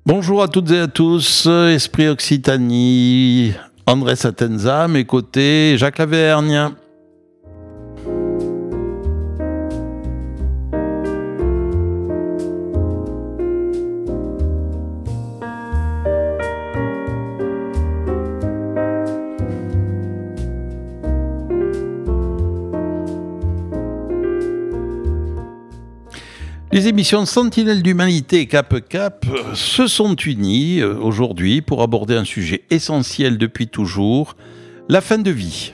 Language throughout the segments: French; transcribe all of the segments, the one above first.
Bonjour à toutes et à tous, Esprit Occitanie, André Satenza, à mes côtés, Jacques Lavergne. Les émissions Sentinelles d'Humanité et Cap se sont unies aujourd'hui pour aborder un sujet essentiel depuis toujours, la fin de vie.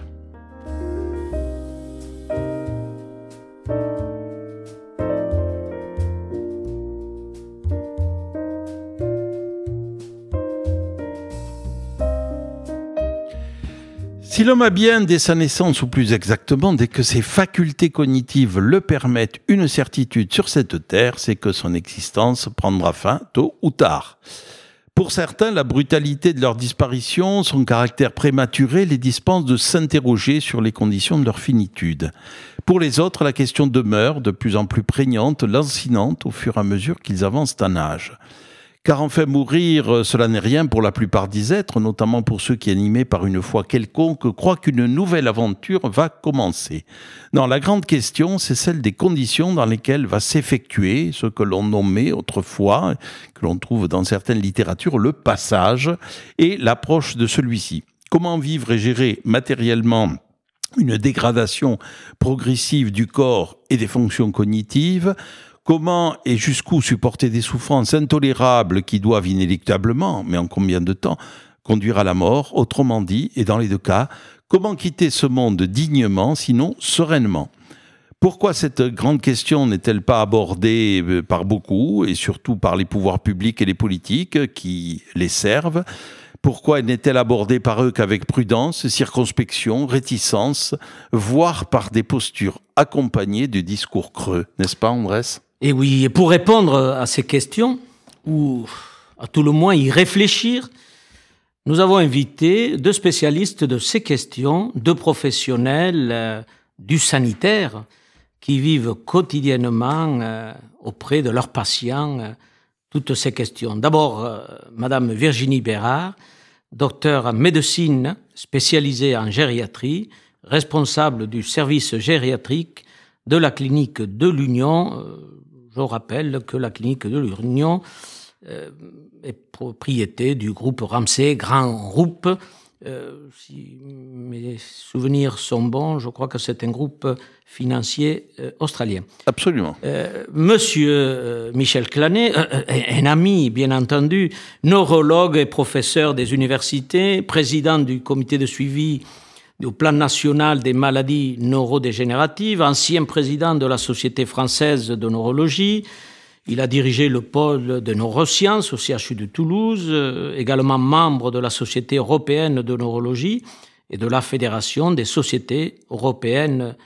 Si l'homme a bien dès sa naissance, ou plus exactement dès que ses facultés cognitives le permettent, une certitude sur cette terre, c'est que son existence prendra fin tôt ou tard. Pour certains, la brutalité de leur disparition, son caractère prématuré les dispense de s'interroger sur les conditions de leur finitude. Pour les autres, la question demeure de plus en plus prégnante, lancinante au fur et à mesure qu'ils avancent en âge. Car enfin mourir, cela n'est rien pour la plupart des êtres, notamment pour ceux qui, animés par une foi quelconque, croient qu'une nouvelle aventure va commencer. Non, la grande question, c'est celle des conditions dans lesquelles va s'effectuer ce que l'on nommait autrefois, que l'on trouve dans certaines littératures, le passage et l'approche de celui-ci. Comment vivre et gérer matériellement une dégradation progressive du corps et des fonctions cognitives ? Comment et jusqu'où supporter des souffrances intolérables qui doivent inéluctablement, mais en combien de temps, conduire à la mort? Autrement dit, et dans les deux cas, comment quitter ce monde dignement, sinon sereinement? Pourquoi cette grande question n'est-elle pas abordée par beaucoup, et surtout par les pouvoirs publics et les politiques qui les servent? Pourquoi n'est-elle abordée par eux qu'avec prudence, circonspection, réticence, voire par des postures accompagnées de discours creux? N'est-ce pas, Andrés ? Et oui, et pour répondre à ces questions, ou à tout le moins y réfléchir, nous avons invité deux spécialistes de ces questions, deux professionnels du sanitaire qui vivent quotidiennement auprès de leurs patients toutes ces questions. D'abord, Madame Virginie Bérard, docteure en médecine spécialisée en gériatrie, responsable du service gériatrique de la clinique de l'Union. Je rappelle que la clinique de l'Union est propriété du groupe Ramsay Grand Group. Si mes souvenirs sont bons, je crois que c'est un groupe financier australien. Absolument. Monsieur Michel Clanet, un ami, bien entendu, neurologue et professeur des universités, président du comité de suivi au plan national des maladies neurodégénératives, ancien président de la Société française de neurologie. Il a dirigé le pôle de neurosciences au CHU de Toulouse, également membre de la Société européenne de neurologie et de la Fédération des sociétés européennes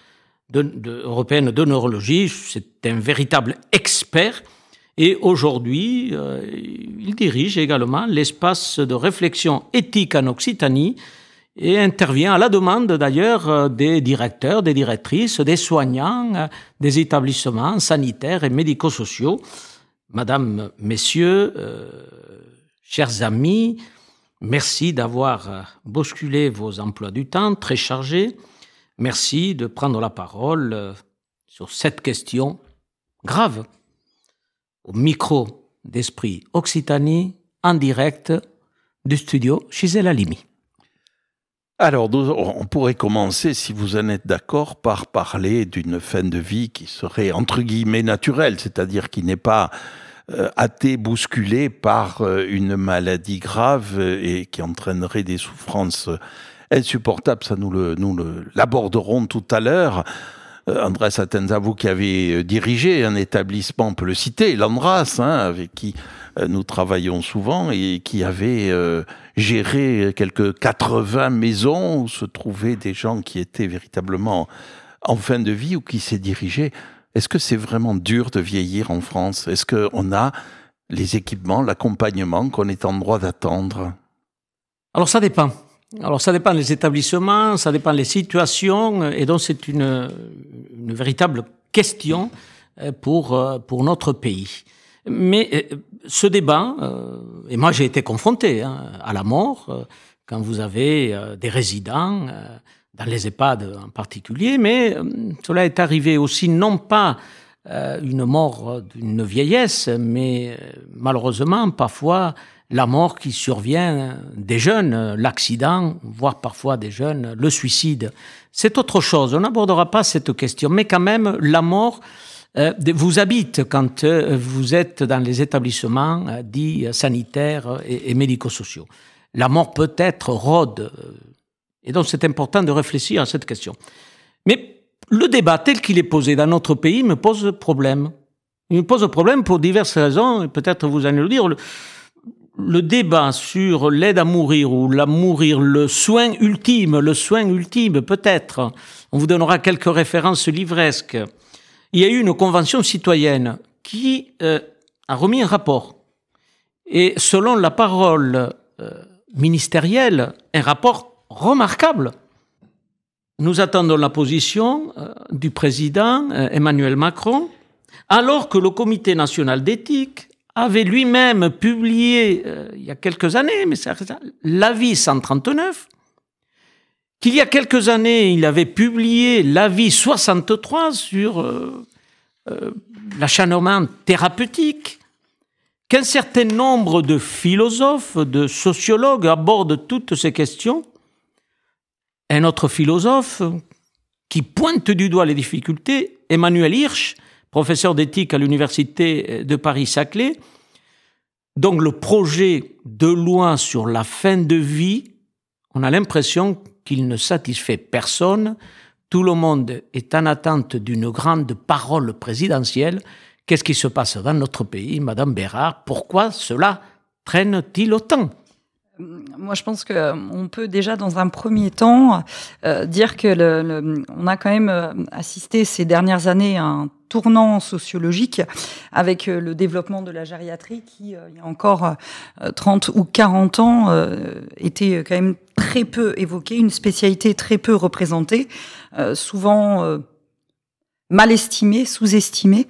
de neurologie. C'est un véritable expert. Et aujourd'hui, il dirige également l'espace de réflexion éthique en Occitanie et intervient à la demande d'ailleurs des directeurs, des directrices, des soignants, des établissements sanitaires et médico-sociaux. Madame, messieurs, chers amis, merci d'avoir bousculé vos emplois du temps très chargés. Merci de prendre la parole sur cette question grave. Au micro d'Esprit Occitanie, en direct du studio Gisèle Halimi. Alors, on pourrait commencer, si vous en êtes d'accord, par parler d'une fin de vie qui serait, entre guillemets, naturelle, c'est-à-dire qui n'est pas hâtée, bousculée par une maladie grave et qui entraînerait des souffrances insupportables. Ça, nous l'aborderons tout à l'heure. André Satenza, vous qui avez dirigé un établissement, on peut le citer, l'Andras, avec qui nous travaillons souvent et qui avait géré quelques 80 maisons où se trouvaient des gens qui étaient véritablement en fin de vie ou qui s'est dirigé. Est-ce que c'est vraiment dur de vieillir en France? Est-ce qu'on a les équipements, l'accompagnement qu'on est en droit d'attendre? Alors ça dépend. Ça dépend des établissements, ça dépend des situations, et donc c'est une véritable question pour notre pays. Mais ce débat, et moi j'ai été confronté à la mort, quand vous avez des résidents, dans les EHPAD en particulier, mais cela est arrivé aussi non pas une mort d'une vieillesse, mais malheureusement parfois la mort qui survient des jeunes, l'accident, voire parfois des jeunes, le suicide. C'est autre chose, on n'abordera pas cette question, mais quand même la mort vous habite quand vous êtes dans les établissements dits sanitaires et médico-sociaux. La mort peut-être rôde, et donc c'est important de réfléchir à cette question. Mais le débat tel qu'il est posé dans notre pays me pose problème. Il me pose problème pour diverses raisons, et peut-être vous allez le dire. Le débat sur l'aide à mourir ou le soin ultime, peut-être. On vous donnera quelques références livresques. Il y a eu une convention citoyenne qui a remis un rapport. Et selon la parole ministérielle, un rapport remarquable. Nous attendons la position du président Emmanuel Macron, alors que le Comité national d'éthique avait lui-même publié, il y a quelques années, mais c'est l'avis 139, qu'il y a quelques années, il avait publié l'avis 63 sur l'acharnement thérapeutique, qu'un certain nombre de philosophes, de sociologues abordent toutes ces questions. Un autre philosophe qui pointe du doigt les difficultés, Emmanuel Hirsch, professeur d'éthique à l'université de Paris-Saclay. Donc le projet de loi sur la fin de vie, on a l'impression qu'il ne satisfait personne. Tout le monde est en attente d'une grande parole présidentielle. Qu'est-ce qui se passe dans notre pays, Madame Bérard? Pourquoi cela traîne-t-il autant? Moi, je pense qu'on peut déjà, dans un premier temps, dire que on a quand même assisté ces dernières années à un tournant sociologique avec le développement de la gériatrie qui, il y a encore 30 ou 40 ans, était quand même très peu évoquée, une spécialité très peu représentée, souvent mal estimée, sous-estimée.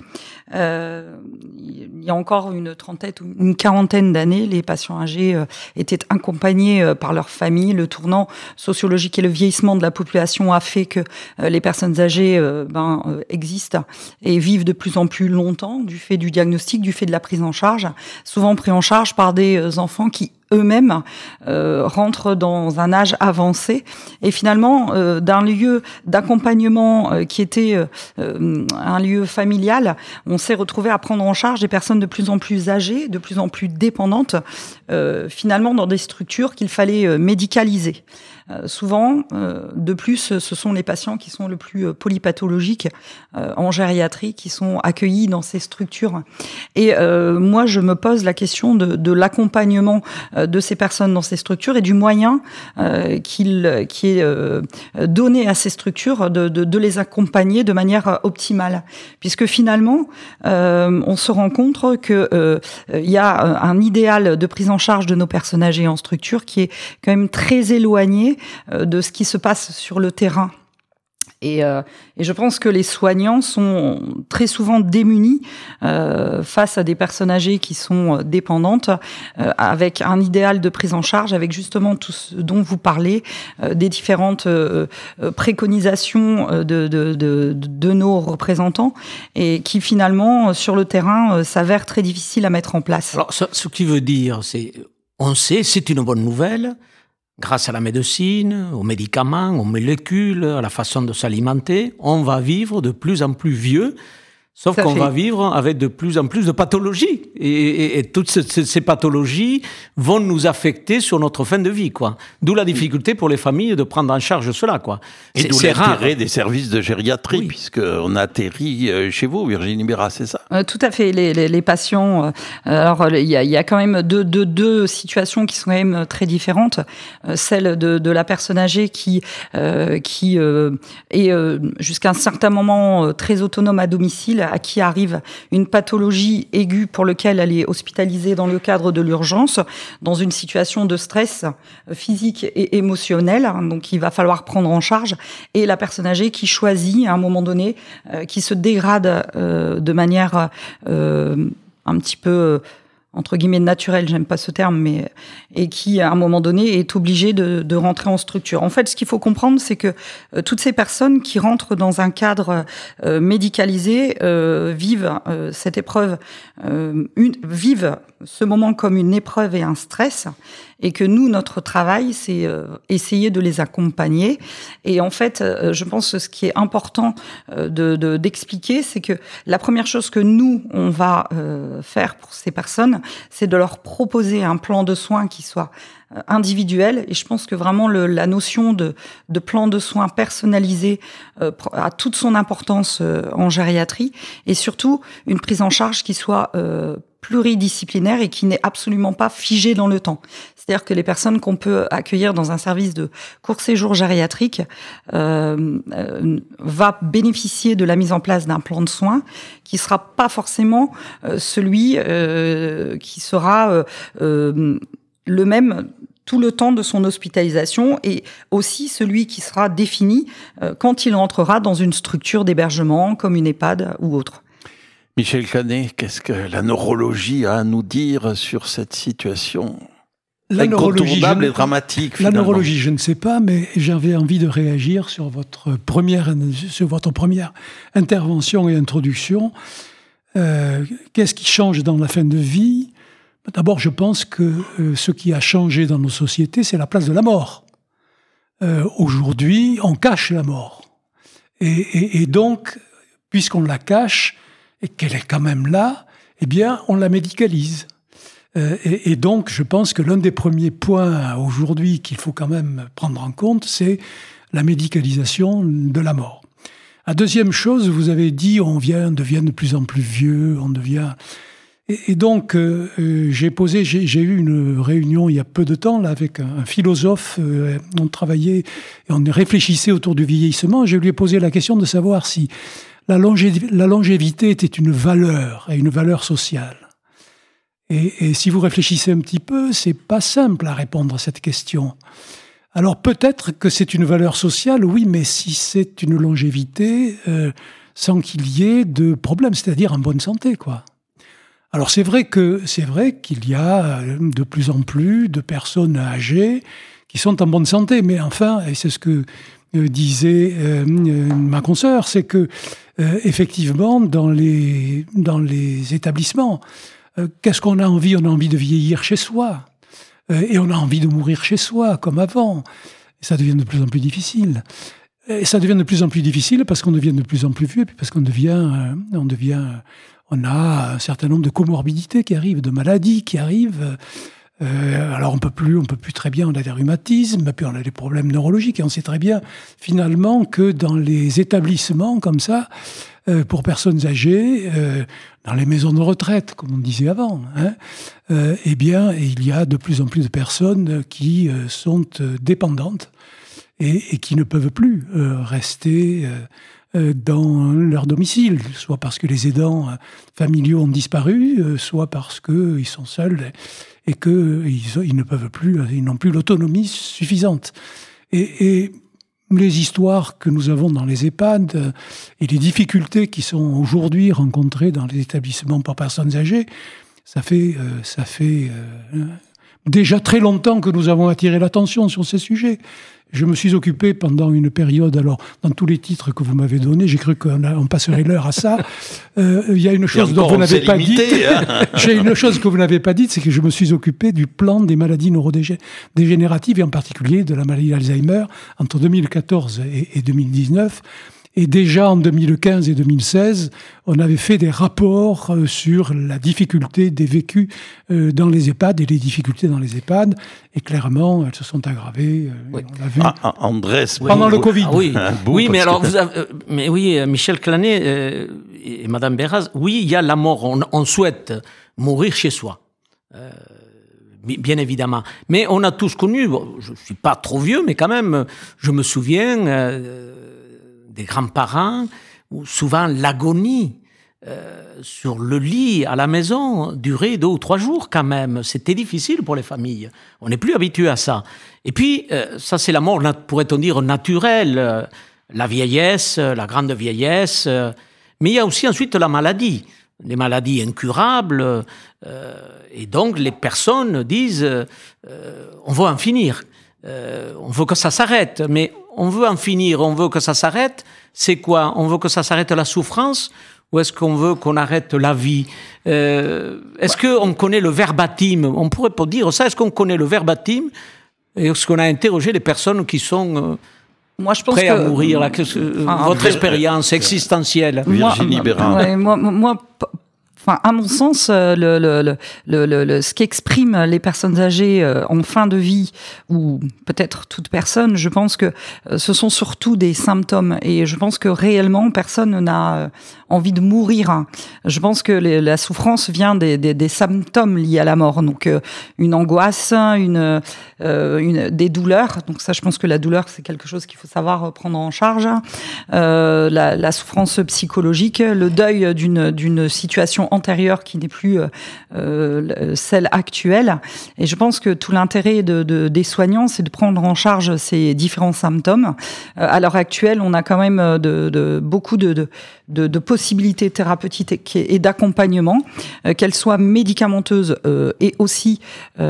Il y a encore une trentaine ou une quarantaine d'années, les patients âgés étaient accompagnés par leur famille. Le tournant sociologique et le vieillissement de la population a fait que les personnes âgées existent et vivent de plus en plus longtemps du fait du diagnostic, du fait de la prise en charge, souvent pris en charge par des enfants qui eux-mêmes rentrent dans un âge avancé et finalement d'un lieu d'accompagnement qui était un lieu familial, on s'est retrouvé à prendre en charge des personnes de plus en plus âgées, de plus en plus dépendantes, finalement dans des structures qu'il fallait médicaliser. Souvent, de plus, ce sont les patients qui sont le plus polypathologiques en gériatrie qui sont accueillis dans ces structures. Et moi, je me pose la question de l'accompagnement de ces personnes dans ces structures et du moyen qui est donné à ces structures de les accompagner de manière optimale. Puisque finalement, on se rend compte que il y a un idéal de prise en charge de nos personnes âgées en structure qui est quand même très éloigné de ce qui se passe sur le terrain. Et je pense que les soignants sont très souvent démunis face à des personnes âgées qui sont dépendantes, avec un idéal de prise en charge, avec justement tout ce dont vous parlez, des différentes préconisations de nos représentants, et qui finalement, sur le terrain, s'avèrent très difficiles à mettre en place. Alors, ce qui veut dire, on sait, c'est une bonne nouvelle, grâce à la médecine, aux médicaments, aux molécules, à la façon de s'alimenter, on va vivre de plus en plus vieux, sauf qu'on va vivre avec de plus en plus de pathologies. Et toutes ces pathologies vont nous affecter sur notre fin de vie, quoi. D'où la difficulté pour les familles de prendre en charge cela, quoi. Et d'où l'intérêt des services de gériatrie, puisqu'on atterrit chez vous, Virginie Bérard, c'est ça? Tout à fait. Les patients... alors, il y a quand même deux situations qui sont quand même très différentes. Celle de la personne âgée qui est jusqu'à un certain moment très autonome à domicile, à qui arrive une pathologie aiguë pour laquelle elle est hospitalisée dans le cadre de l'urgence, dans une situation de stress physique et émotionnel, donc il va falloir prendre en charge, et la personne âgée qui choisit à un moment donné, qui se dégrade de manière un petit peu entre guillemets naturel, j'aime pas ce terme, mais et qui à un moment donné est obligé de rentrer en structure. En fait, ce qu'il faut comprendre, c'est que toutes ces personnes qui rentrent dans un cadre médicalisé vivent cette épreuve, vivent ce moment comme une épreuve et un stress, et que nous, notre travail, c'est essayer de les accompagner. Et en fait, je pense que ce qui est important d'expliquer, c'est que la première chose que nous, on va faire pour ces personnes, c'est de leur proposer un plan de soins qui soit individuel. Et je pense que vraiment la notion de plan de soins personnalisé a toute son importance en gériatrie, et surtout une prise en charge qui soit pluridisciplinaire et qui n'est absolument pas figée dans le temps. C'est-à-dire que les personnes qu'on peut accueillir dans un service de court séjour gériatrique va bénéficier de la mise en place d'un plan de soins qui sera pas forcément celui qui sera le même tout le temps de son hospitalisation, et aussi celui qui sera défini quand il entrera dans une structure d'hébergement comme une EHPAD ou autre. Michel Clanet, qu'est-ce que la neurologie a à nous dire sur cette situation incontournable et dramatique, finalement? La neurologie, je ne sais pas, mais j'avais envie de réagir sur votre première intervention et introduction. Qu'est-ce qui change dans la fin de vie? D'abord, je pense que ce qui a changé dans nos sociétés, c'est la place de la mort. Aujourd'hui, on cache la mort. Et donc, puisqu'on la cache, et qu'elle est quand même là, eh bien, on la médicalise. Et donc, je pense que l'un des premiers points aujourd'hui qu'il faut quand même prendre en compte, c'est la médicalisation de la mort. La deuxième chose, vous avez dit, on devient de plus en plus vieux, on devient... Et donc, j'ai eu une réunion il y a peu de temps là, avec un philosophe. On travaillait et on réfléchissait autour du vieillissement. Je lui ai posé la question de savoir si la longévité était une valeur, et une valeur sociale. Et si vous réfléchissez un petit peu, c'est pas simple à répondre à cette question. Alors peut-être que c'est une valeur sociale, oui, mais si c'est une longévité sans qu'il y ait de problème, c'est-à-dire en bonne santé, quoi. Alors c'est vrai qu'il y a de plus en plus de personnes âgées qui sont en bonne santé, mais enfin, et c'est ce que disait ma consoeur, c'est que effectivement dans les établissements, qu'est-ce qu'on a envie? On a envie de vieillir chez soi, et on a envie de mourir chez soi comme avant. Et ça devient de plus en plus difficile. Et ça devient de plus en plus difficile parce qu'on devient de plus en plus vieux, et puis parce on a un certain nombre de comorbidités qui arrivent, de maladies qui arrivent. Alors on peut plus très bien, on a des rhumatismes, puis on a des problèmes neurologiques, et on sait très bien finalement que dans les établissements comme ça, pour personnes âgées, dans les maisons de retraite, comme on disait avant, eh bien, il y a de plus en plus de personnes qui sont dépendantes et qui ne peuvent plus rester dans leur domicile, soit parce que les aidants familiaux ont disparu, soit parce qu'ils sont seuls et qu'ils ne peuvent plus, ils n'ont plus l'autonomie suffisante. Et les histoires que nous avons dans les EHPAD et les difficultés qui sont aujourd'hui rencontrées dans les établissements pour personnes âgées, ça fait déjà très longtemps que nous avons attiré l'attention sur ces sujets. Je me suis occupé pendant une période, alors dans tous les titres que vous m'avez donnés, j'ai cru qu'on passerait l'heure à ça. Il y a une chose dont vous n'avez pas dit. J'ai une chose que vous n'avez pas dite, c'est que je me suis occupé du plan des maladies neurodégénératives et en particulier de la maladie d'Alzheimer entre 2014 et 2019. Et déjà en 2015 et 2016, on avait fait des rapports sur la difficulté des vécus dans les EHPAD et les difficultés dans les EHPAD. Et clairement, elles se sont aggravées. Oui. On l'a vu. Andrés, pendant le Covid. Oui, mais alors, Michel Clanet et Madame Béraz, oui, il y a la mort. On souhaite mourir chez soi. Bien évidemment. Mais on a tous connu, je ne suis pas trop vieux, mais quand même, je me souviens des grands-parents, où souvent l'agonie sur le lit à la maison durait 2 ou 3 jours quand même. C'était difficile pour les familles. On n'est plus habitué à ça. Et puis, ça c'est la mort, pourrait-on dire, naturelle. La vieillesse, la grande vieillesse. Mais il y a aussi ensuite la maladie. des maladies incurables, et donc les personnes disent on veut en finir, on veut que ça s'arrête, mais on veut en finir, on veut que ça s'arrête, c'est quoi? On veut que ça s'arrête la souffrance, ou est-ce qu'on veut qu'on arrête la vie? Est-ce qu'on connaît le verbatim? On pourrait pas dire ça, est-ce qu'on connaît le verbatim? Et est-ce qu'on a interrogé les personnes qui sont moi, je pense prêtes à mourir? Votre expérience existentielle. Virginie Bérin. À mon sens, ce qu'expriment les personnes âgées en fin de vie, ou peut-être toute personne, je pense que ce sont surtout des symptômes. Et je pense que réellement, personne n'a envie de mourir. Je pense que la souffrance vient des symptômes liés à la mort. Donc, une angoisse, des douleurs. Donc ça, je pense que la douleur, c'est quelque chose qu'il faut savoir prendre en charge. La souffrance psychologique, le deuil d'une situation antérieure qui n'est plus celle actuelle. Et je pense que tout l'intérêt des soignants, c'est de prendre en charge ces différents symptômes. À l'heure actuelle, on a quand même beaucoup de possibilités thérapeutiques et d'accompagnement, qu'elles soient médicamenteuses et aussi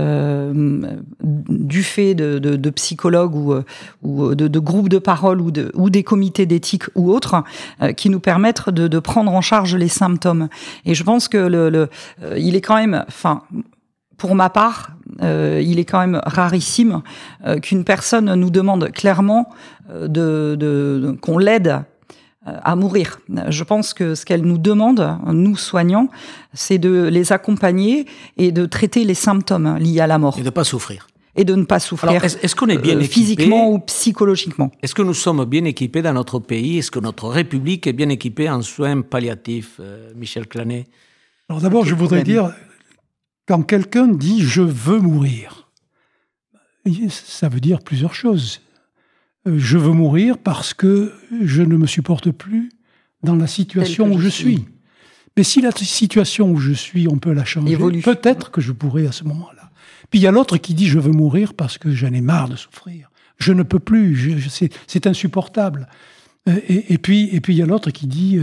du fait de psychologues ou de groupes de parole ou des comités d'éthique ou autres qui nous permettent de prendre en charge les symptômes. Et je pense que il est quand même, pour ma part, il est quand même rarissime qu'une personne nous demande clairement qu'on l'aide à mourir. Je pense que ce qu'elle nous demande, nous soignants, c'est de les accompagner et de traiter les symptômes liés à la mort. Et de ne pas souffrir. Et de ne pas souffrir. Alors, est-ce qu'on est bien équipé, physiquement ou psychologiquement? Est-ce que nous sommes bien équipés dans notre pays? Est-ce que notre République est bien équipée en soins palliatifs, Michel Clanet? Alors d'abord, je voudrais dire, quand quelqu'un dit « je veux mourir », ça veut dire plusieurs choses. Je veux mourir parce que je ne me supporte plus dans la situation où je suis. Mais si la situation où je suis, on peut la changer, peut-être que je pourrais à ce moment-là. Puis il y a l'autre qui dit « je veux mourir parce que j'en ai marre de souffrir. Je ne peux plus, c'est insupportable. » Et puis il y a l'autre qui dit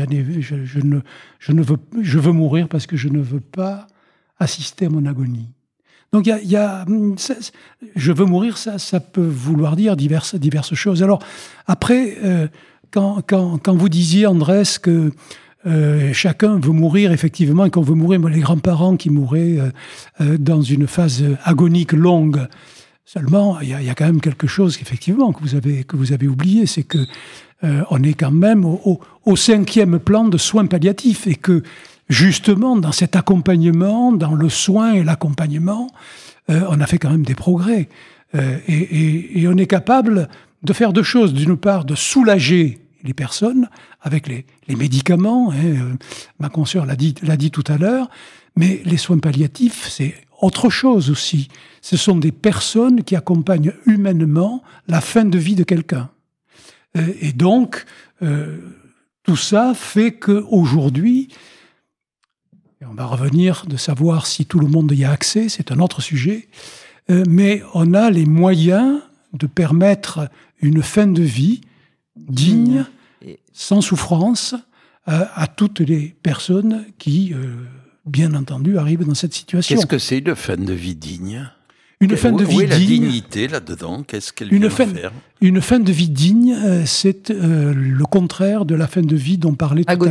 je veux mourir parce que je ne veux pas assister à mon agonie. Donc je veux mourir, ça peut vouloir dire diverses choses. Alors après, quand vous disiez, Andrés, que chacun veut mourir effectivement, et qu'on veut mourir, les grands-parents qui mouraient dans une phase agonique longue. Seulement, il y a quand même quelque chose effectivement que vous avez oublié, c'est que on est quand même au 5e plan de soins palliatifs, et que justement dans cet accompagnement, dans le soin et l'accompagnement, on a fait quand même des progrès, et on est capable de faire deux choses. D'une part, de soulager les personnes avec les médicaments, ma consoeur l'a dit tout à l'heure, mais les soins palliatifs, c'est autre chose aussi. Ce sont des personnes qui accompagnent humainement la fin de vie de quelqu'un. Et donc, tout ça fait qu'aujourd'hui, et on va revenir de savoir si tout le monde y a accès, c'est un autre sujet, mais on a les moyens de permettre une fin de vie digne, sans souffrance, à toutes les personnes qui, bien entendu, arrivent dans cette situation. Qu'est-ce que c'est une fin de vie digne ? Une fin de vie où est la digne, dignité là-dedans? Qu'est-ce qu'elle vient faire? Une fin de vie digne, c'est le contraire de la fin de vie dont parlait tout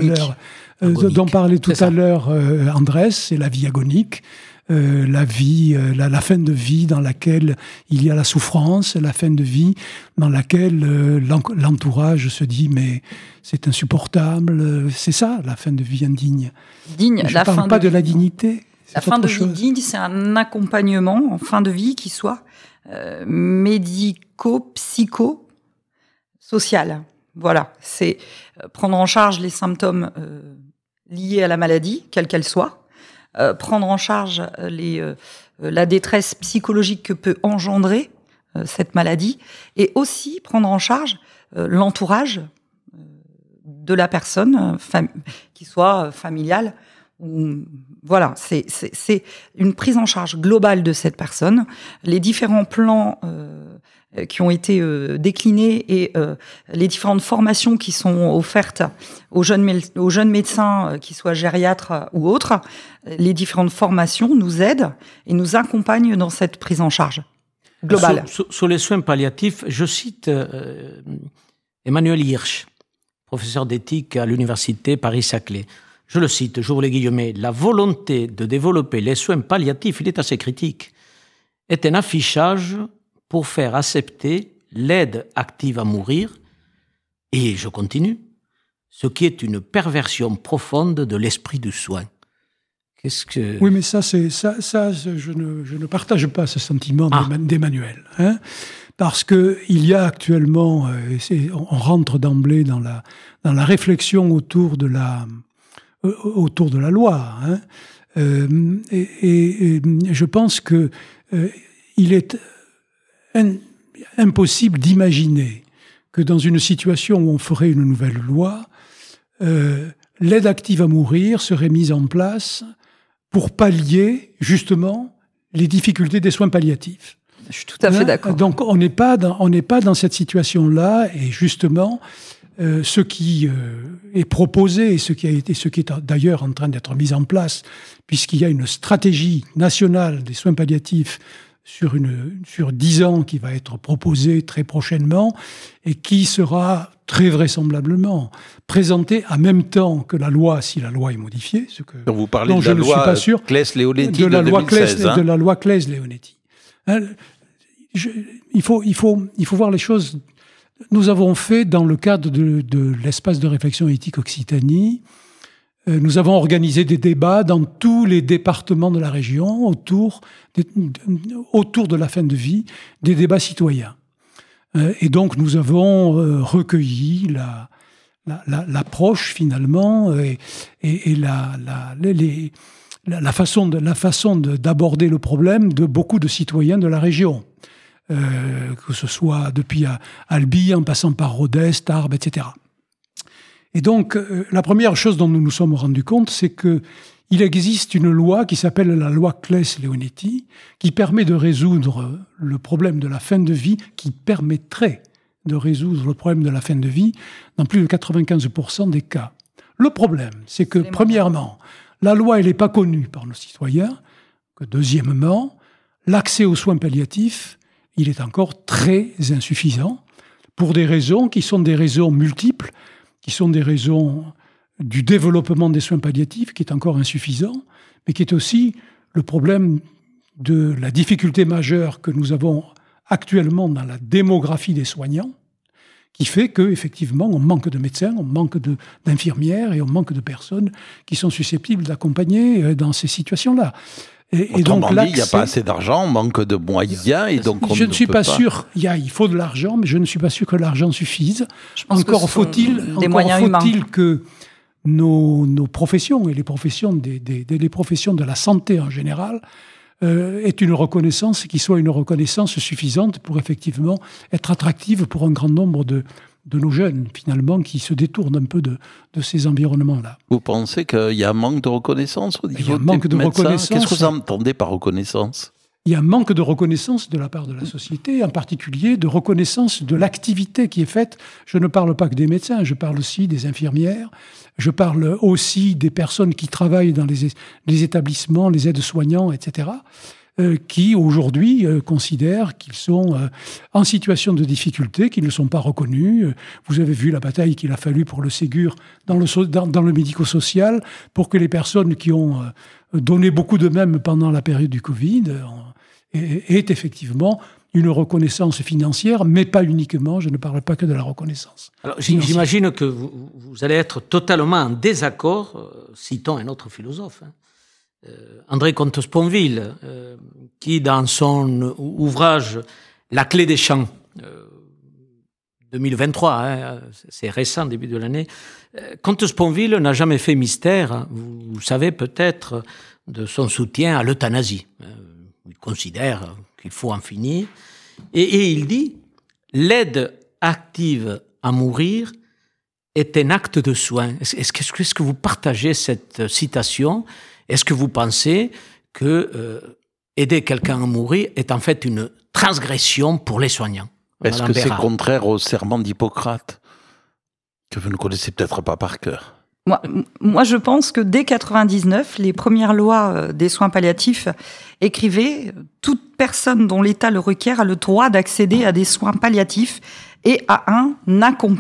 à l'heure Andrés, c'est la vie agonique. La fin de vie dans laquelle il y a la souffrance, la fin de vie dans laquelle l'entourage se dit mais c'est insupportable, c'est ça la fin de vie indigne. Je ne parle pas de la dignité. La fin de vie digne, c'est un accompagnement en fin de vie qui soit médico-psycho-social. Voilà, c'est prendre en charge les symptômes liés à la maladie, quelle qu'elle soit, prendre en charge la détresse psychologique que peut engendrer cette maladie, et aussi prendre en charge l'entourage de la personne, qui soit familiale. Voilà, c'est une prise en charge globale de cette personne. Les différents plans qui ont été déclinées et les différentes formations qui sont offertes aux jeunes médecins, qu'ils soient gériatres ou autres, les différentes formations nous aident et nous accompagnent dans cette prise en charge globale. Sur les soins palliatifs, je cite Emmanuel Hirsch, professeur d'éthique à l'université Paris-Saclay. Je le cite, j'ouvre les guillemets, « La volonté de développer les soins palliatifs, il est assez critique, est un affichage pour faire accepter l'aide active à mourir, et je continue, ce qui est une perversion profonde de l'esprit du soin. » Qu'est-ce que... Oui, mais je ne partage pas ce sentiment d'Emmanuel. Hein, parce qu'il y a actuellement, on rentre d'emblée dans la réflexion autour de la loi. Hein, et je pense que il est impossible d'imaginer que dans une situation où on ferait une nouvelle loi, l'aide active à mourir serait mise en place pour pallier justement les difficultés des soins palliatifs. Je suis tout à fait d'accord. Donc on n'est pas dans cette situation-là, et justement ce qui est proposé et ce qui est d'ailleurs en train d'être mis en place, puisqu'il y a une stratégie nationale des soins palliatifs sur 10 ans qui va être proposée très prochainement et qui sera très vraisemblablement présentée en même temps que la loi, si la loi est modifiée. Donc vous parlez de la loi Claes-Leonetti de 2016. De la loi Claes-Leonetti. Hein, il faut voir les choses. Nous avons fait, dans le cadre de l'espace de réflexion éthique Occitanie, nous avons organisé des débats dans tous les départements de la région autour de la fin de vie, des débats citoyens. Et donc nous avons recueilli l'approche finalement et la façon d'aborder le problème de beaucoup de citoyens de la région. Que ce soit depuis Albi, en passant par Rodez, Tarbes, etc. Et donc, la première chose dont nous nous sommes rendus compte, c'est qu'il existe une loi qui s'appelle la loi Claes-Leonetti, qui permet de résoudre le problème de la fin de vie, qui permettrait de résoudre le problème de la fin de vie dans plus de 95% des cas. Le problème, c'est que, premièrement, la loi, elle n'est pas connue par nos citoyens, que deuxièmement, l'accès aux soins palliatifs, il est encore très insuffisant, pour des raisons qui sont des raisons multiples, qui sont des raisons du développement des soins palliatifs, qui est encore insuffisant, mais qui est aussi le problème de la difficulté majeure que nous avons actuellement dans la démographie des soignants, qui fait qu'effectivement, on manque de médecins, on manque d'infirmières et on manque de personnes qui sont susceptibles d'accompagner dans ces situations-là. Et donc là, il n'y a pas assez d'argent, on manque de moyens, et donc je ne suis pas sûr. Il faut de l'argent, mais je ne suis pas sûr que l'argent suffise. Encore faut-il que nos professions et les professions les professions de la santé en général aient une reconnaissance qui soit une reconnaissance suffisante pour effectivement être attractive pour un grand nombre de nos jeunes, finalement, qui se détournent un peu de ces environnements-là. Vous pensez qu'il y a un manque de reconnaissance au niveau des médecins ? Qu'est-ce que vous entendez par reconnaissance ? Il y a un manque de reconnaissance de la part de la société, en particulier de reconnaissance de l'activité qui est faite. Je ne parle pas que des médecins, je parle aussi des infirmières, je parle aussi des personnes qui travaillent dans les établissements, les aides-soignants, etc., qui aujourd'hui considèrent qu'ils sont en situation de difficulté, qu'ils ne sont pas reconnus. Vous avez vu la bataille qu'il a fallu pour le Ségur dans le médico-social, pour que les personnes qui ont donné beaucoup d'eux-mêmes pendant la période du Covid aient effectivement une reconnaissance financière, mais pas uniquement, je ne parle pas que de la reconnaissance. Alors, j'imagine que vous allez être totalement en désaccord, citons un autre philosophe, André Comte-Sponville, qui dans son ouvrage « La clé des champs », 2023, c'est récent, début de l'année, Comte-Sponville n'a jamais fait mystère, vous savez peut-être, de son soutien à l'euthanasie. Il considère qu'il faut en finir. Et il dit « L'aide active à mourir est un acte de soin ». Est-ce que vous partagez cette citation ? Est-ce que vous pensez que aider quelqu'un à mourir est en fait une transgression pour les soignants ? Est-ce que c'est contraire au serment d'Hippocrate, que vous ne connaissez peut-être pas par cœur? Moi, je pense que dès 99, les premières lois des soins palliatifs écrivaient « Toute personne dont l'état le requiert a le droit d'accéder à des soins palliatifs et à un accompagnement ».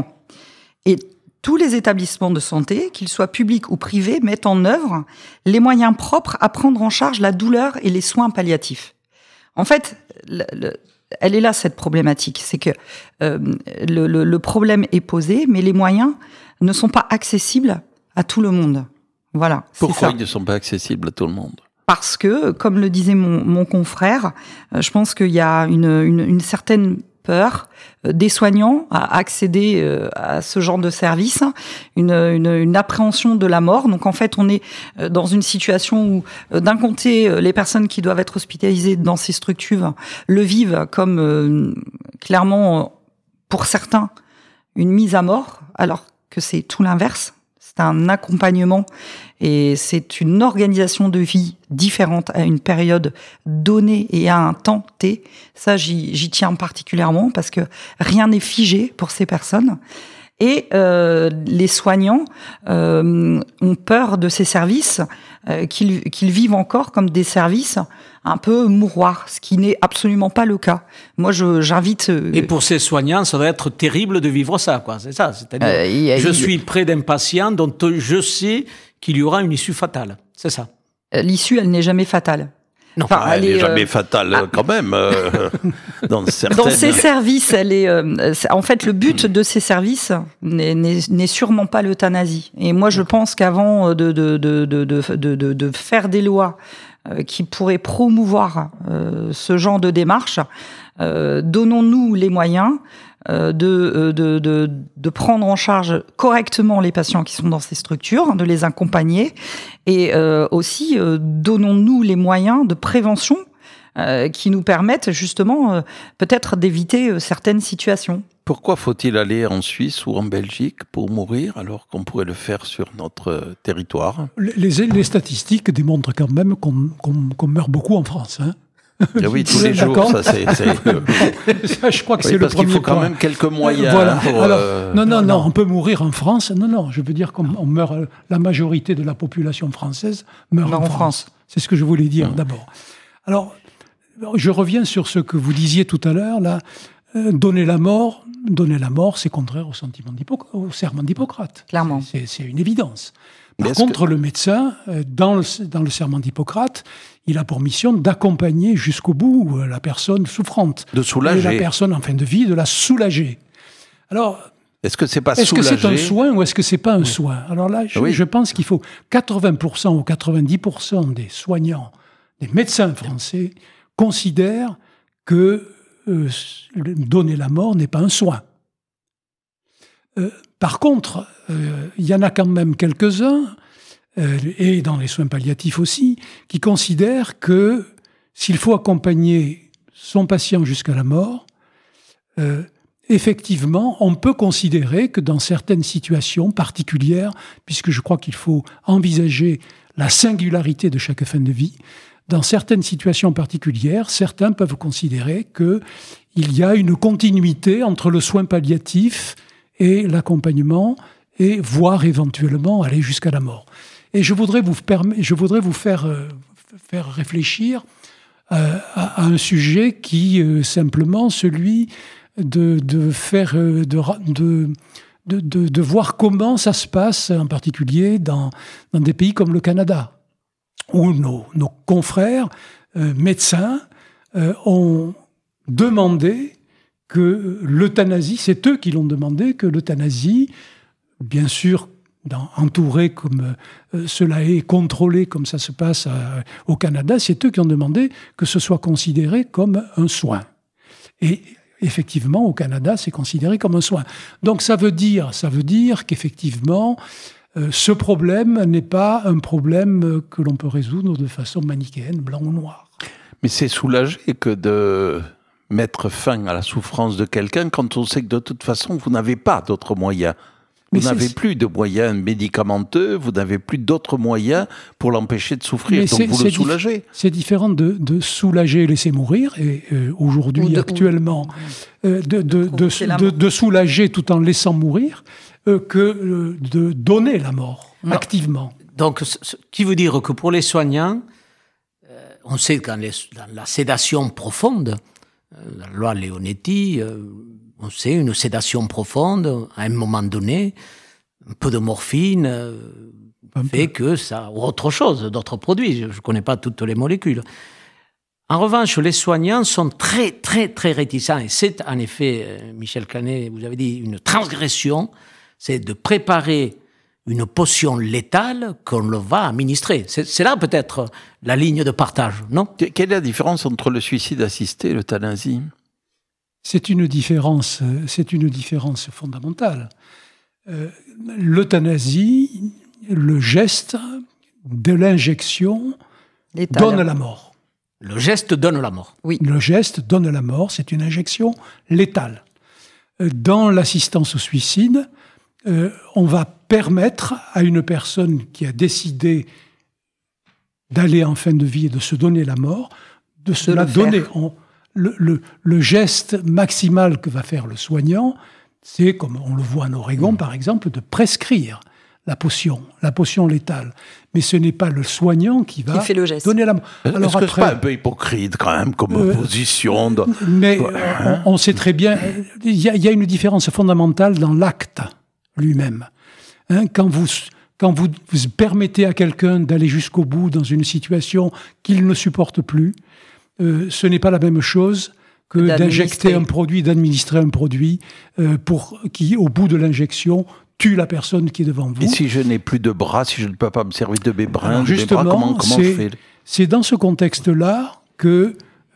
Et tous les établissements de santé, qu'ils soient publics ou privés, mettent en œuvre les moyens propres à prendre en charge la douleur et les soins palliatifs. En fait, elle est là, cette problématique. C'est que le problème est posé, mais les moyens ne sont pas accessibles à tout le monde. Voilà. Pourquoi ils ne sont pas accessibles à tout le monde? Parce que, comme le disait mon confrère, je pense qu'il y a une certaine peur des soignants à accéder à ce genre de service, une appréhension de la mort. Donc en fait, on est dans une situation où, d'un côté, les personnes qui doivent être hospitalisées dans ces structures le vivent comme clairement, pour certains, une mise à mort, alors que c'est tout l'inverse. C'est un accompagnement et c'est une organisation de vie différente à une période donnée et à un temps T. Ça, j'y tiens particulièrement parce que rien n'est figé pour ces personnes. Et les soignants ont peur de ces services qu'ils vivent encore comme des services un peu mouroirs, ce qui n'est absolument pas le cas. Moi, j'invite... Et pour ces soignants, ça doit être terrible de vivre ça, quoi. C'est ça. C'est-à-dire, je suis près d'un patient dont je sais qu'il y aura une issue fatale. C'est ça. L'issue, elle n'est jamais fatale. Non, enfin, elle n'est jamais fatale quand même. Dans ces services, elle est. En fait, le but de ces services n'est sûrement pas l'euthanasie. Et moi, je pense qu'avant de faire des lois qui pourraient promouvoir ce genre de démarche, donnons-nous les moyens de prendre en charge correctement les patients qui sont dans ces structures, de les accompagner, et aussi donnons-nous les moyens de prévention qui nous permettent justement peut-être d'éviter certaines situations. Pourquoi faut-il aller en Suisse ou en Belgique pour mourir alors qu'on pourrait le faire sur notre territoire? Les statistiques démontrent quand même qu'on meurt beaucoup en France, hein. Et oui, tous les jours, ça c'est... je crois que c'est le premier point. Parce qu'il faut quand même quelques moyens. Voilà. Alors, non, on peut mourir en France. Non, je veux dire qu'on meurt, la majorité de la population française meurt en France. C'est ce que je voulais dire d'abord. Alors, je reviens sur ce que vous disiez tout à l'heure, là. Donner la mort, c'est contraire au serment d'Hippocrate. Clairement. C'est une évidence. Par contre, le médecin, dans le serment d'Hippocrate, il a pour mission d'accompagner jusqu'au bout la personne souffrante. De soulager. La personne en fin de vie, de la soulager. Alors, est-ce que c'est un soin ou est-ce que c'est pas un soin? Alors là, je pense qu'il faut 80% ou 90% des soignants, des médecins français, considèrent que donner la mort n'est pas un soin. Par contre, il y en a quand même quelques-uns, et dans les soins palliatifs aussi, qui considèrent que s'il faut accompagner son patient jusqu'à la mort, effectivement, on peut considérer que dans certaines situations particulières, puisque je crois qu'il faut envisager la singularité de chaque fin de vie, dans certaines situations particulières, certains peuvent considérer qu'il y a une continuité entre le soin palliatif et l'accompagnement, et voire éventuellement aller jusqu'à la mort. Et je voudrais vous faire réfléchir à un sujet qui est simplement celui de voir comment ça se passe, en particulier dans des pays comme le Canada, où nos confrères médecins ont demandé que l'euthanasie, c'est eux qui l'ont demandé, que l'euthanasie, bien sûr, entourée comme cela est, contrôlée comme ça se passe au Canada, c'est eux qui ont demandé que ce soit considéré comme un soin. Et effectivement, au Canada, c'est considéré comme un soin. Donc ça veut dire qu'effectivement, ce problème n'est pas un problème que l'on peut résoudre de façon manichéenne, blanc ou noir. Mais c'est soulagé que de mettre fin à la souffrance de quelqu'un quand on sait que de toute façon, vous n'avez pas d'autres moyens. Vous n'avez plus de moyens médicamenteux, vous n'avez plus d'autres moyens pour l'empêcher de souffrir, donc vous le soulagez. C'est différent de soulager et laisser mourir, et aujourd'hui, actuellement, de soulager tout en laissant mourir, que de donner la mort, activement. Donc, ce qui veut dire que pour les soignants, on sait que dans la sédation profonde, dans la loi Leonetti, on sait, une sédation profonde, à un moment donné, un peu de morphine fait que ça... Ou autre chose, d'autres produits, je ne connais pas toutes les molécules. En revanche, les soignants sont très, très, très réticents. Et c'est, en effet, Michel Canet, vous avez dit, une transgression, c'est de préparer une potion létale qu'on le va administrer. C'est là, peut-être, la ligne de partage, non ? Quelle est la différence entre le suicide assisté et l'euthanasie ? C'est une différence fondamentale. L'euthanasie, le geste de l'injection donne la mort. Le geste donne la mort. Oui. Le geste donne la mort, c'est une injection létale. Dans l'assistance au suicide, on va permettre à une personne qui a décidé d'aller en fin de vie et de se donner la mort, de se la donner. Le geste maximal que va faire le soignant, c'est, comme on le voit en Oregon par exemple, de prescrire la potion létale. Mais ce n'est pas le soignant qui va donner la mort. Alors est-ce que c'est pas un peu hypocrite quand même comme position Mais on sait très bien, il y a une différence fondamentale dans l'acte lui-même. Quand vous permettez à quelqu'un d'aller jusqu'au bout dans une situation qu'il ne supporte plus, ce n'est pas la même chose que d'injecter un produit, d'administrer un produit qui, au bout de l'injection, tue la personne qui est devant vous. Et si je n'ai plus de bras, si je ne peux pas me servir de mes bras, comment je fais ? C'est dans ce contexte-là que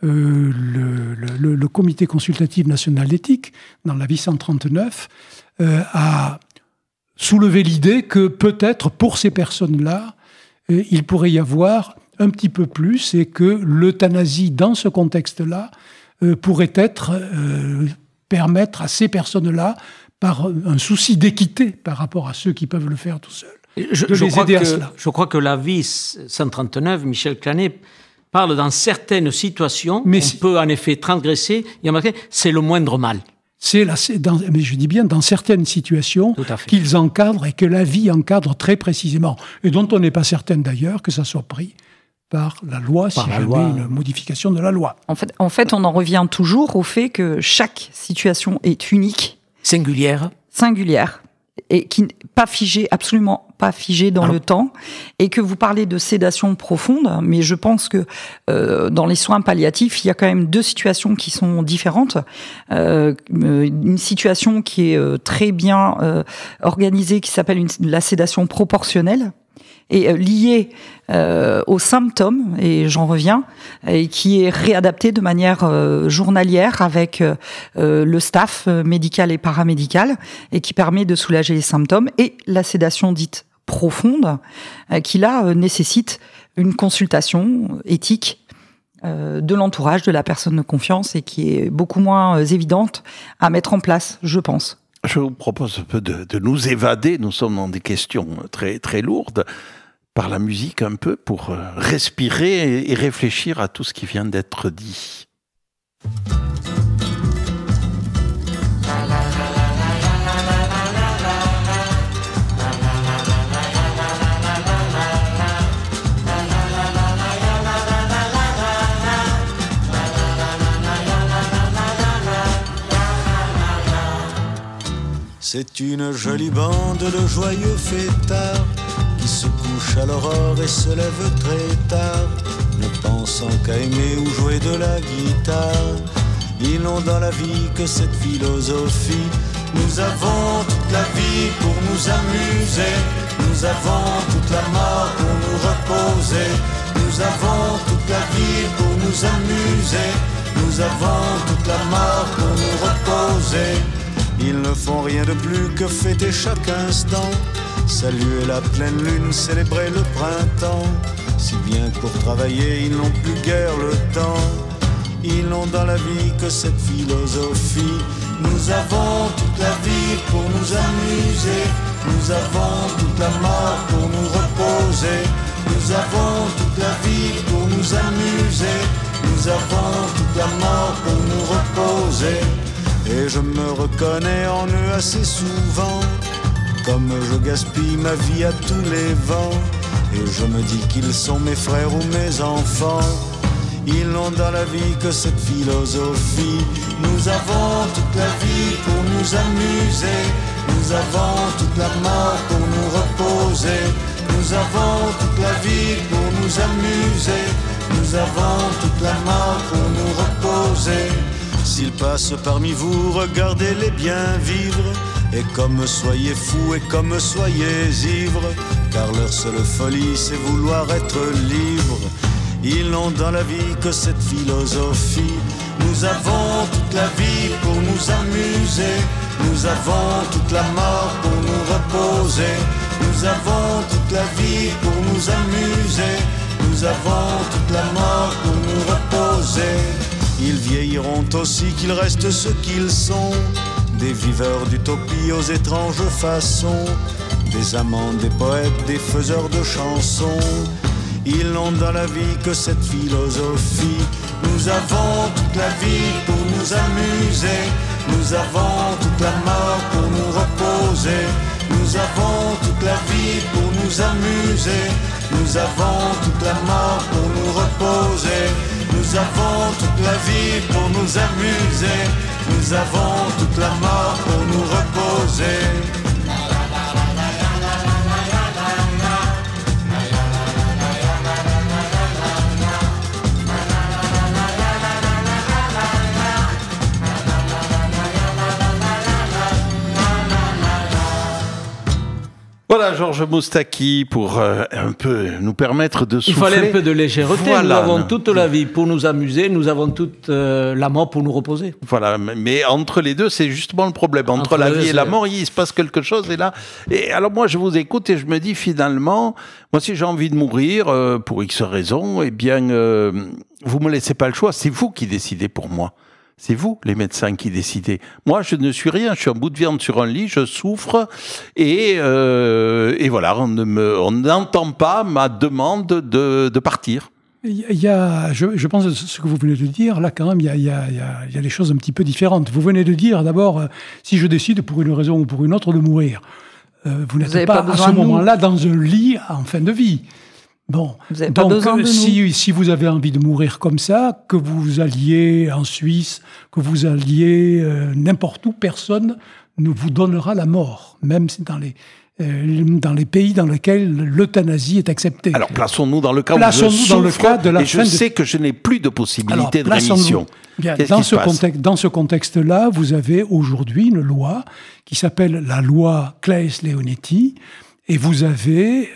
le Comité consultatif national d'éthique, dans l'avis 139, a soulevé l'idée que peut-être pour ces personnes-là, il pourrait y avoir un petit peu plus, et que l'euthanasie, dans ce contexte-là, pourrait permettre à ces personnes-là, par un souci d'équité par rapport à ceux qui peuvent le faire tout seuls, les aider à cela. Je crois que l'avis 139, Michel Canet, parle dans certaines situations, on peut en effet transgresser, il y a marqué, c'est le moindre mal. Mais je dis bien dans certaines situations qu'ils encadrent et que la vie encadre très précisément, et dont on n'est pas certain d'ailleurs que ça soit pris par la loi, si jamais une modification de la loi. En fait, on en revient toujours au fait que chaque situation est unique, singulière, et qui n'est pas figée, absolument pas figée dans le temps, et que vous parlez de sédation profonde, mais je pense que dans les soins palliatifs, il y a quand même deux situations qui sont différentes. Une situation qui est très bien organisée, qui s'appelle la sédation proportionnelle, et liée aux symptômes, et j'en reviens, et qui est réadaptée de manière journalière avec le staff médical et paramédical, et qui permet de soulager les symptômes, et la sédation dite profonde, qui là nécessite une consultation éthique de l'entourage, de la personne de confiance, et qui est beaucoup moins évidente à mettre en place, je pense. Je vous propose un peu de nous évader, nous sommes dans des questions très, très lourdes, par la musique un peu, pour respirer et réfléchir à tout ce qui vient d'être dit. C'est une jolie bande de joyeux fêtards qui se couchent à l'aurore et se lèvent très tard, ne pensant qu'à aimer ou jouer de la guitare. Ils n'ont dans la vie que cette philosophie: nous avons toute la vie pour nous amuser, nous avons toute la mort pour nous reposer, nous avons toute la vie pour nous amuser, nous avons toute la mort pour nous reposer. Ils ne font rien de plus que fêter chaque instant, saluer la pleine lune, célébrer le printemps, si bien que pour travailler ils n'ont plus guère le temps. Ils n'ont dans la vie que cette philosophie: nous avons toute la vie pour nous amuser, Nous avons toute la mort pour nous reposer. Nous avons toute la vie pour nous amuser. Nous avons toute la mort pour nous reposer. Et je me reconnais en eux assez souvent, comme je gaspille ma vie à tous les vents. Et je me dis qu'ils sont mes frères ou mes enfants. Ils n'ont dans la vie que cette philosophie. Nous avons toute la vie pour nous amuser. Nous avons toute la mort pour nous reposer. Nous avons toute la vie pour nous amuser. Nous avons toute la mort pour nous reposer. S'ils passent parmi vous, regardez-les bien vivre. Et comme soyez fous et comme soyez ivres, car leur seule folie c'est vouloir être libres. Ils n'ont dans la vie que cette philosophie. Nous avons toute la vie pour nous amuser. Nous avons toute la mort pour nous reposer. Nous avons toute la vie pour nous amuser. Nous avons toute la mort pour nous reposer. Ils vieilliront aussi qu'ils restent ce qu'ils sont, des viveurs d'utopie aux étranges façons, des amants, des poètes, des faiseurs de chansons. Ils n'ont dans la vie que cette philosophie. Nous avons toute la vie pour nous amuser. Nous avons toute la mort pour nous reposer. Nous avons toute la vie pour nous amuser. Nous avons toute la mort pour nous reposer. Nous avons toute la vie pour nous amuser. Nous avons toute la mort pour nous reposer. Voilà, Georges Moustaki, pour un peu nous permettre de souffler. Il fallait un peu de légèreté. Voilà. Nous avons toute la vie pour nous amuser, nous avons toute la mort pour nous reposer. Voilà, mais entre les deux, c'est justement le problème. Entre la vie et la mort, il se passe quelque chose. Et alors moi, je vous écoute et je me dis finalement, moi, si j'ai envie de mourir, pour X raisons, eh bien, vous me laissez pas le choix. C'est vous qui décidez pour moi. C'est vous, les médecins, qui décidez. Moi, je ne suis rien. Je suis un bout de viande sur un lit, je souffre. Et voilà, on n'entend pas ma demande de partir. Je pense que ce que vous venez de dire, là, quand même, il y a des choses un petit peu différentes. Vous venez de dire, d'abord, si je décide, pour une raison ou pour une autre, de mourir, vous n'êtes pas à ce moment-là dans un lit en fin de vie. Bon, donc si vous avez envie de mourir comme ça, que vous alliez en Suisse, que vous alliez n'importe où, personne ne vous donnera la mort, même dans les pays dans lesquels l'euthanasie est acceptée. Alors plaçons-nous dans le cas où je souffre et je sais que je n'ai plus de possibilité de rémission. Bien, dans ce contexte-là, vous avez aujourd'hui une loi qui s'appelle la loi Claes-Leonetti. Et vous avez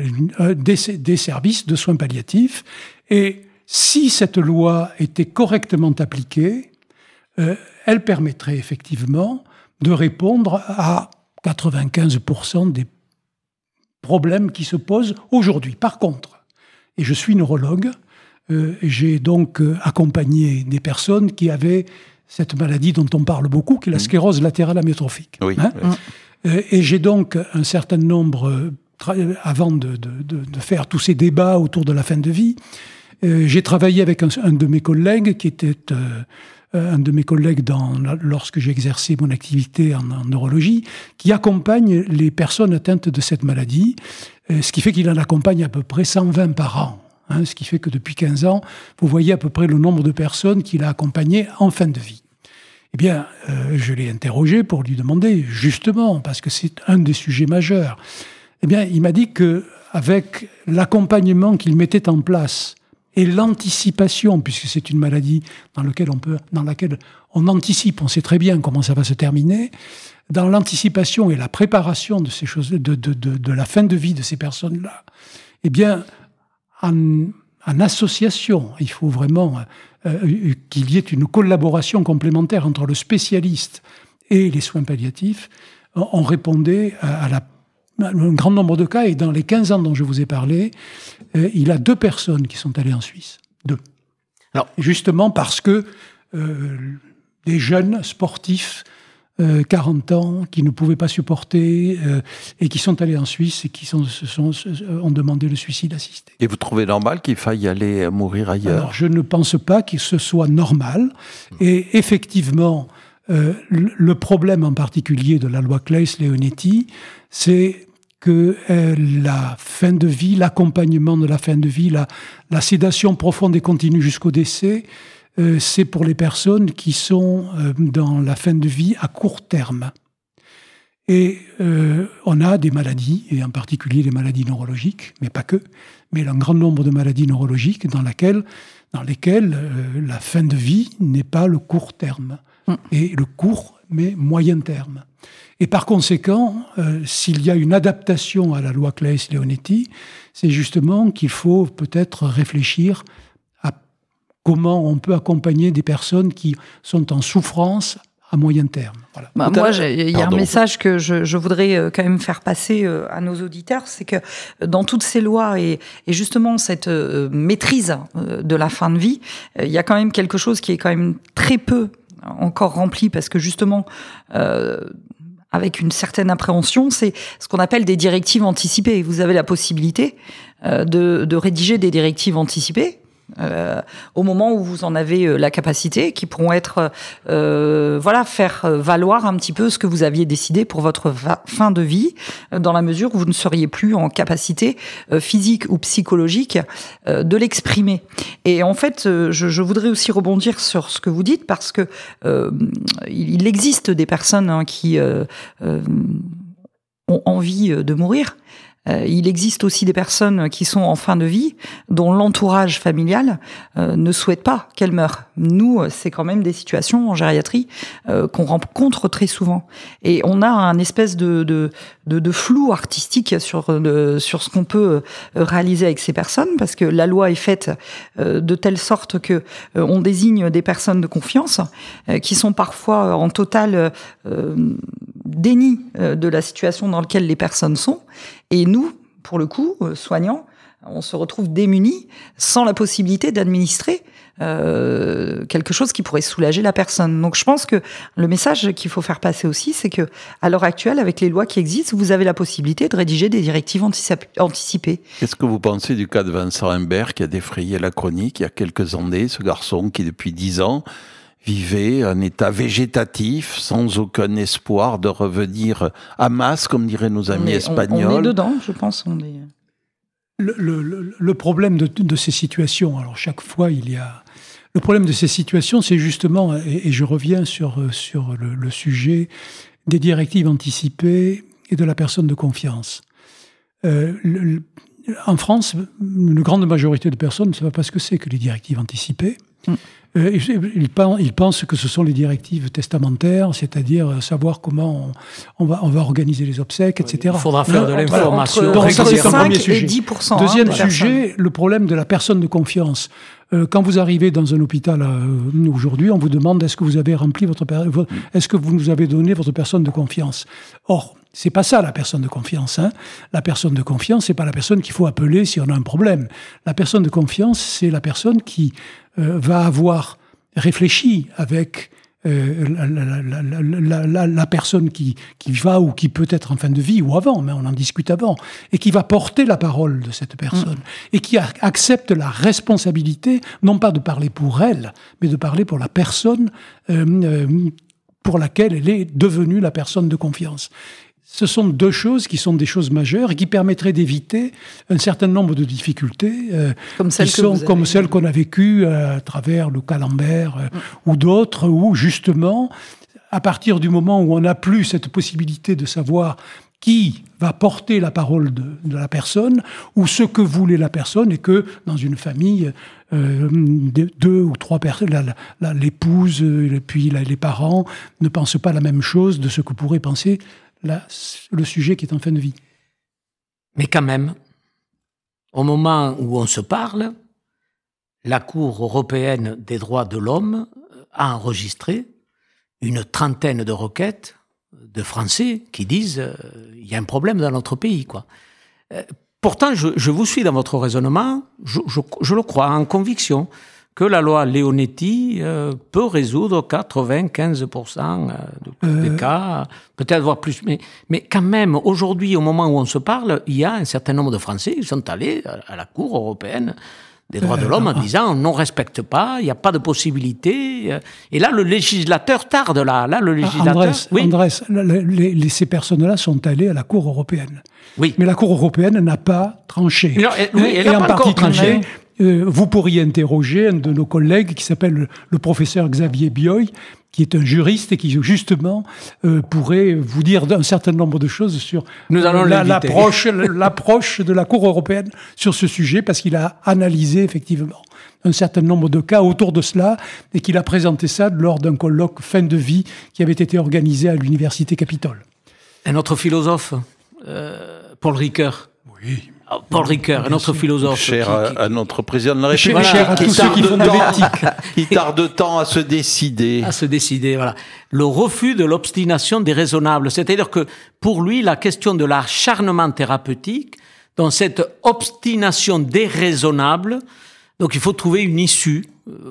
des services de soins palliatifs. Et si cette loi était correctement appliquée, elle permettrait effectivement de répondre à 95% des problèmes qui se posent aujourd'hui. Par contre, et je suis neurologue, j'ai donc accompagné des personnes qui avaient cette maladie dont on parle beaucoup, qui est la sclérose latérale amyotrophique. Oui. Et j'ai donc un certain nombre, avant de faire tous ces débats autour de la fin de vie, j'ai travaillé avec un de mes collègues qui était un de mes collègues lorsque j'ai exercé mon activité en neurologie, qui accompagne les personnes atteintes de cette maladie, ce qui fait qu'il en accompagne à peu près 120 par an. Ce qui fait que depuis 15 ans, vous voyez à peu près le nombre de personnes qu'il a accompagnées en fin de vie. Eh bien, je l'ai interrogé pour lui demander, justement, parce que c'est un des sujets majeurs. Eh bien, il m'a dit qu'avec l'accompagnement qu'il mettait en place et l'anticipation, puisque c'est une maladie dans laquelle on anticipe, on sait très bien comment ça va se terminer, dans l'anticipation et la préparation de ces choses, de la fin de vie de ces personnes-là, eh bien, en association, il faut vraiment qu'il y ait une collaboration complémentaire entre le spécialiste et les soins palliatifs. On répondait à un grand nombre de cas, et dans les 15 ans dont je vous ai parlé, il y a 2 personnes qui sont allées en Suisse. 2. Alors, justement parce que des jeunes sportifs 40 ans, qui ne pouvaient pas supporter et qui sont allés en Suisse et qui ont demandé le suicide assisté. Et vous trouvez normal qu'il faille aller mourir ailleurs? Alors, je ne pense pas que ce soit normal. Et effectivement, le problème en particulier de la loi Claeys-Leonetti, c'est que la fin de vie, l'accompagnement de la fin de vie, la sédation profonde et continue jusqu'au décès, c'est pour les personnes qui sont dans la fin de vie à court terme. Et on a des maladies, et en particulier les maladies neurologiques, mais pas que, mais un grand nombre de maladies neurologiques dans lesquelles la fin de vie n'est pas le court terme, et le court, mais moyen terme. Et par conséquent, s'il y a une adaptation à la loi Claeys-Leonetti, c'est justement qu'il faut peut-être réfléchir à comment on peut accompagner des personnes qui sont en souffrance à moyen terme. Voilà. Moi, il y a un message que je voudrais quand même faire passer à nos auditeurs, c'est que dans toutes ces lois et justement cette maîtrise de la fin de vie, il y a quand même quelque chose qui est quand même très peu encore rempli, parce que justement, avec une certaine appréhension, c'est ce qu'on appelle des directives anticipées. Vous avez la possibilité de rédiger des directives anticipées au moment où vous en avez la capacité, qui pourront être faire valoir un petit peu ce que vous aviez décidé pour votre fin de vie, dans la mesure où vous ne seriez plus en capacité physique ou psychologique de l'exprimer. Et en fait, je voudrais aussi rebondir sur ce que vous dites, parce que il existe des personnes qui ont envie de mourir. Il existe aussi des personnes qui sont en fin de vie, dont l'entourage familial ne souhaite pas qu'elles meurent. Nous, c'est quand même des situations en gériatrie qu'on rencontre très souvent. Et on a un espèce de flou artistique sur ce qu'on peut réaliser avec ces personnes, parce que la loi est faite de telle sorte que on désigne des personnes de confiance qui sont parfois en total déni de la situation dans laquelle les personnes sont. Et nous, pour le coup, soignants, on se retrouve démunis, sans la possibilité d'administrer quelque chose qui pourrait soulager la personne. Donc je pense que le message qu'il faut faire passer aussi, c'est que à l'heure actuelle, avec les lois qui existent, vous avez la possibilité de rédiger des directives anticipées. Qu'est-ce que vous pensez du cas de Vincent Humbert, qui a défrayé la chronique il y a quelques années, ce garçon qui, depuis 10 ans, vivait un état végétatif, sans aucun espoir de revenir à masse, comme diraient nos amis espagnols. On est dedans, je pense. Le problème de ces situations, alors chaque fois il y a... Le problème de ces situations, c'est justement, et je reviens sur le sujet des directives anticipées et de la personne de confiance. En France, une grande majorité de personnes ne savent pas ce que c'est que les directives anticipées. Ils pensent que ce sont les directives testamentaires, c'est-à-dire savoir comment on va organiser les obsèques, etc. Il faudra faire de l'information. Donc ça, c'est un premier sujet. 10%, Deuxième sujet, le problème de la personne de confiance. Quand vous arrivez dans un hôpital aujourd'hui, on vous demande est-ce que vous avez rempli est-ce que vous nous avez donné votre personne de confiance. Or, c'est pas ça la personne de confiance. La personne de confiance, c'est pas la personne qu'il faut appeler si on a un problème. La personne de confiance, c'est la personne qui va avoir réfléchi avec la personne qui va ou qui peut être en fin de vie ou avant, mais on en discute avant, et qui va porter la parole de cette personne, et qui accepte la responsabilité, non pas de parler pour elle, mais de parler pour la personne pour laquelle elle est devenue la personne de confiance. Ce sont deux choses qui sont des choses majeures et qui permettraient d'éviter un certain nombre de difficultés comme celles qu'on a vécues à travers le cas Lambert ou d'autres, où justement, à partir du moment où on n'a plus cette possibilité de savoir qui va porter la parole de la personne ou ce que voulait la personne, et que dans une famille, 2 ou 3 personnes, l'épouse et puis les parents ne pensent pas la même chose de ce que pourrait penser le sujet qui est en fin de vie. Mais quand même, au moment où on se parle, la Cour européenne des droits de l'homme a enregistré une trentaine de requêtes de Français qui disent il y a un problème dans notre pays, quoi. Pourtant, je vous suis dans votre raisonnement, je le crois, en conviction, que la loi Leonetti peut résoudre 95% des cas, peut-être voire plus. Mais quand même, aujourd'hui, au moment où on se parle, il y a un certain nombre de Français qui sont allés à la Cour européenne des droits de l'homme en disant on ne respecte pas, il n'y a pas de possibilité. Et là, le législateur tarde. Là, le législateur... Andrés, ces personnes-là sont allées à la Cour européenne. Oui. Mais la Cour européenne n'a pas tranché. Non, elle et n'a en pas encore particulier, tranché. Vous pourriez interroger un de nos collègues qui s'appelle le professeur Xavier Bioy, qui est un juriste et qui, justement, pourrait vous dire un certain nombre de choses sur l'approche de la Cour européenne sur ce sujet, parce qu'il a analysé, effectivement, un certain nombre de cas autour de cela et qu'il a présenté ça lors d'un colloque fin de vie qui avait été organisé à l'Université Capitole. Un autre philosophe, Paul Ricoeur. Oui. Paul Ricoeur, un autre philosophe. Cher à notre président de la République. Cher à tous ceux qui font de l'éthique. Il tarde tant à se décider. Voilà. Le refus de l'obstination déraisonnable. C'est-à-dire que, pour lui, la question de l'acharnement thérapeutique, dans cette obstination déraisonnable, donc il faut trouver une issue.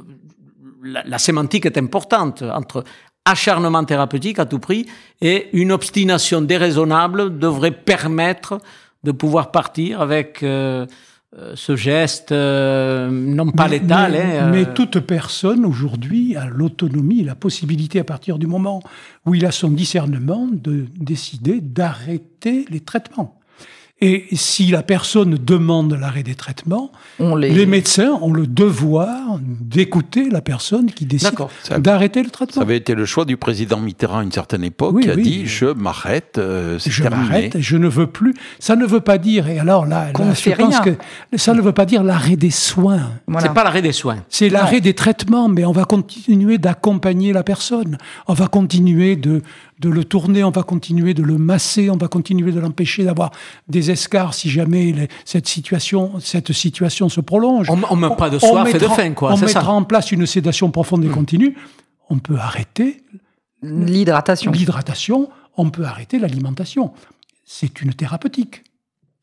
La sémantique est importante entre acharnement thérapeutique à tout prix et une obstination déraisonnable devrait permettre de pouvoir partir avec ce geste non pas létal. Mais toute personne aujourd'hui a l'autonomie, la possibilité à partir du moment où il a son discernement de décider d'arrêter les traitements. Et si la personne demande l'arrêt des traitements, les médecins ont le devoir d'écouter la personne qui décide d'arrêter le traitement. Ça avait été le choix du président Mitterrand à une certaine époque, qui a dit « je m'arrête, c'est terminé ». Je m'arrête, je ne veux plus. Ça ne veut pas dire, et alors là je pense que ça ne veut pas dire l'arrêt des soins. Voilà. C'est pas l'arrêt des soins. C'est l'arrêt des traitements, mais on va continuer d'accompagner la personne. On va continuer de le tourner, on va continuer de le masser, on va continuer de l'empêcher d'avoir des escarres si jamais cette situation se prolonge. On ne meurt pas de soif et de faim, quoi. On mettra en place une sédation profonde et continue. On peut arrêter l'hydratation. On peut arrêter l'alimentation. C'est une thérapeutique. D'accord ?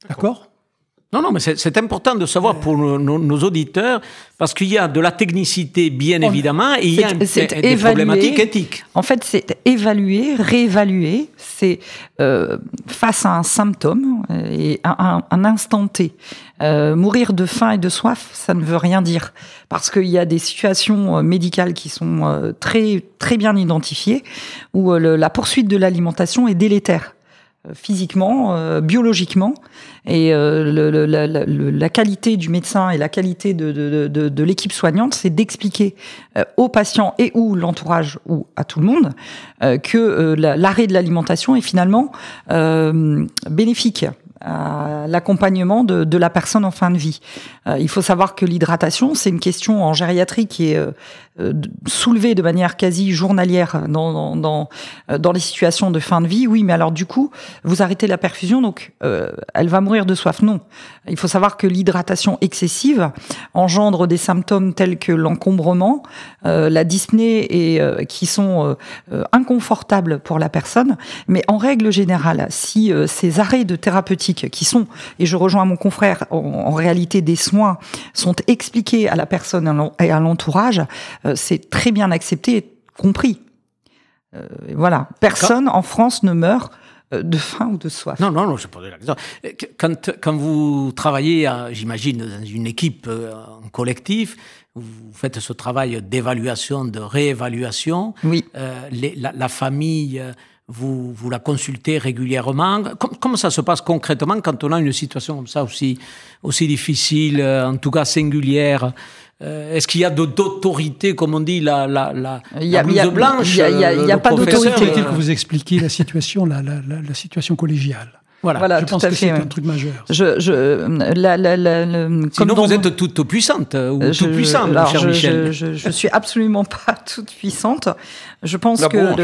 Non, mais c'est important de savoir pour nos auditeurs, parce qu'il y a de la technicité, bien évidemment, et il y a des problématiques éthiques. En fait, c'est évaluer, réévaluer, c'est face à un symptôme et à un instant T. Mourir de faim et de soif, ça ne veut rien dire, parce qu'il y a des situations médicales qui sont très, très bien identifiées, où la poursuite de l'alimentation est délétère. Physiquement, biologiquement, et la qualité du médecin et la qualité de l'équipe soignante, c'est d'expliquer aux patients et ou l'entourage ou à tout le monde que l'arrêt de l'alimentation est finalement bénéfique à l'accompagnement de la personne en fin de vie. Il faut savoir que l'hydratation, c'est une question en gériatrie qui est soulevée de manière quasi journalière dans les situations de fin de vie. Oui, mais alors du coup, vous arrêtez la perfusion, donc elle va mourir de soif. Non. Il faut savoir que l'hydratation excessive engendre des symptômes tels que l'encombrement, la dyspnée, et qui sont inconfortables pour la personne. Mais en règle générale, si ces arrêts de thérapeutique qui sont, et je rejoins mon confrère, en réalité des soins, sont expliqués à la personne et à l'entourage, c'est très bien accepté et compris. Voilà. Personne en France ne meurt de faim ou de soif. Non, je posais la question. Quand vous travaillez, j'imagine, dans une équipe, en collectif, vous faites ce travail d'évaluation, de réévaluation. Oui. La famille, vous la consultez régulièrement. Comment ça se passe concrètement quand on a une situation comme ça aussi difficile, en tout cas singulière? Est-ce qu'il y a d'autorité, comme on dit, la blouse blanche? Il n'y a pas d'autorité. Faut-il que vous expliquiez la situation, la situation collégiale? Voilà, je pense que c'est un truc majeur. Sinon, vous êtes toute puissante ou tout puissant, cher Michel. Je suis absolument pas toute puissante. Je pense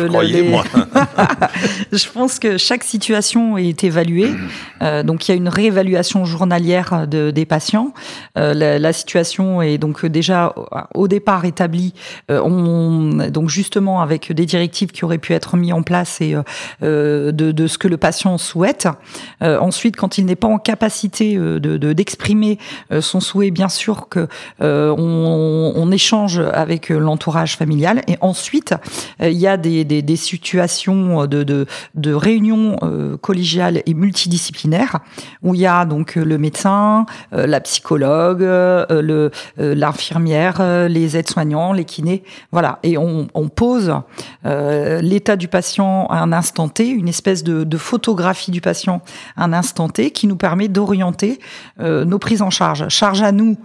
je pense que chaque situation est évaluée. Donc, il y a une réévaluation journalière des patients. La situation est donc déjà au départ établie. Donc, justement, avec des directives qui auraient pu être mises en place et de ce que le patient souhaite. Ensuite, quand il n'est pas en capacité d'exprimer son souhait, bien sûr que on échange avec l'entourage familial. Et ensuite, il y a des situations de réunions collégiales et multidisciplinaires où il y a donc le médecin, la psychologue, l'infirmière, les aides-soignants, les kinés, voilà. Et on pose l'état du patient à un instant T, une espèce de photographie du patient à un instant T qui nous permet d'orienter nos prises en charge. Charge à nous,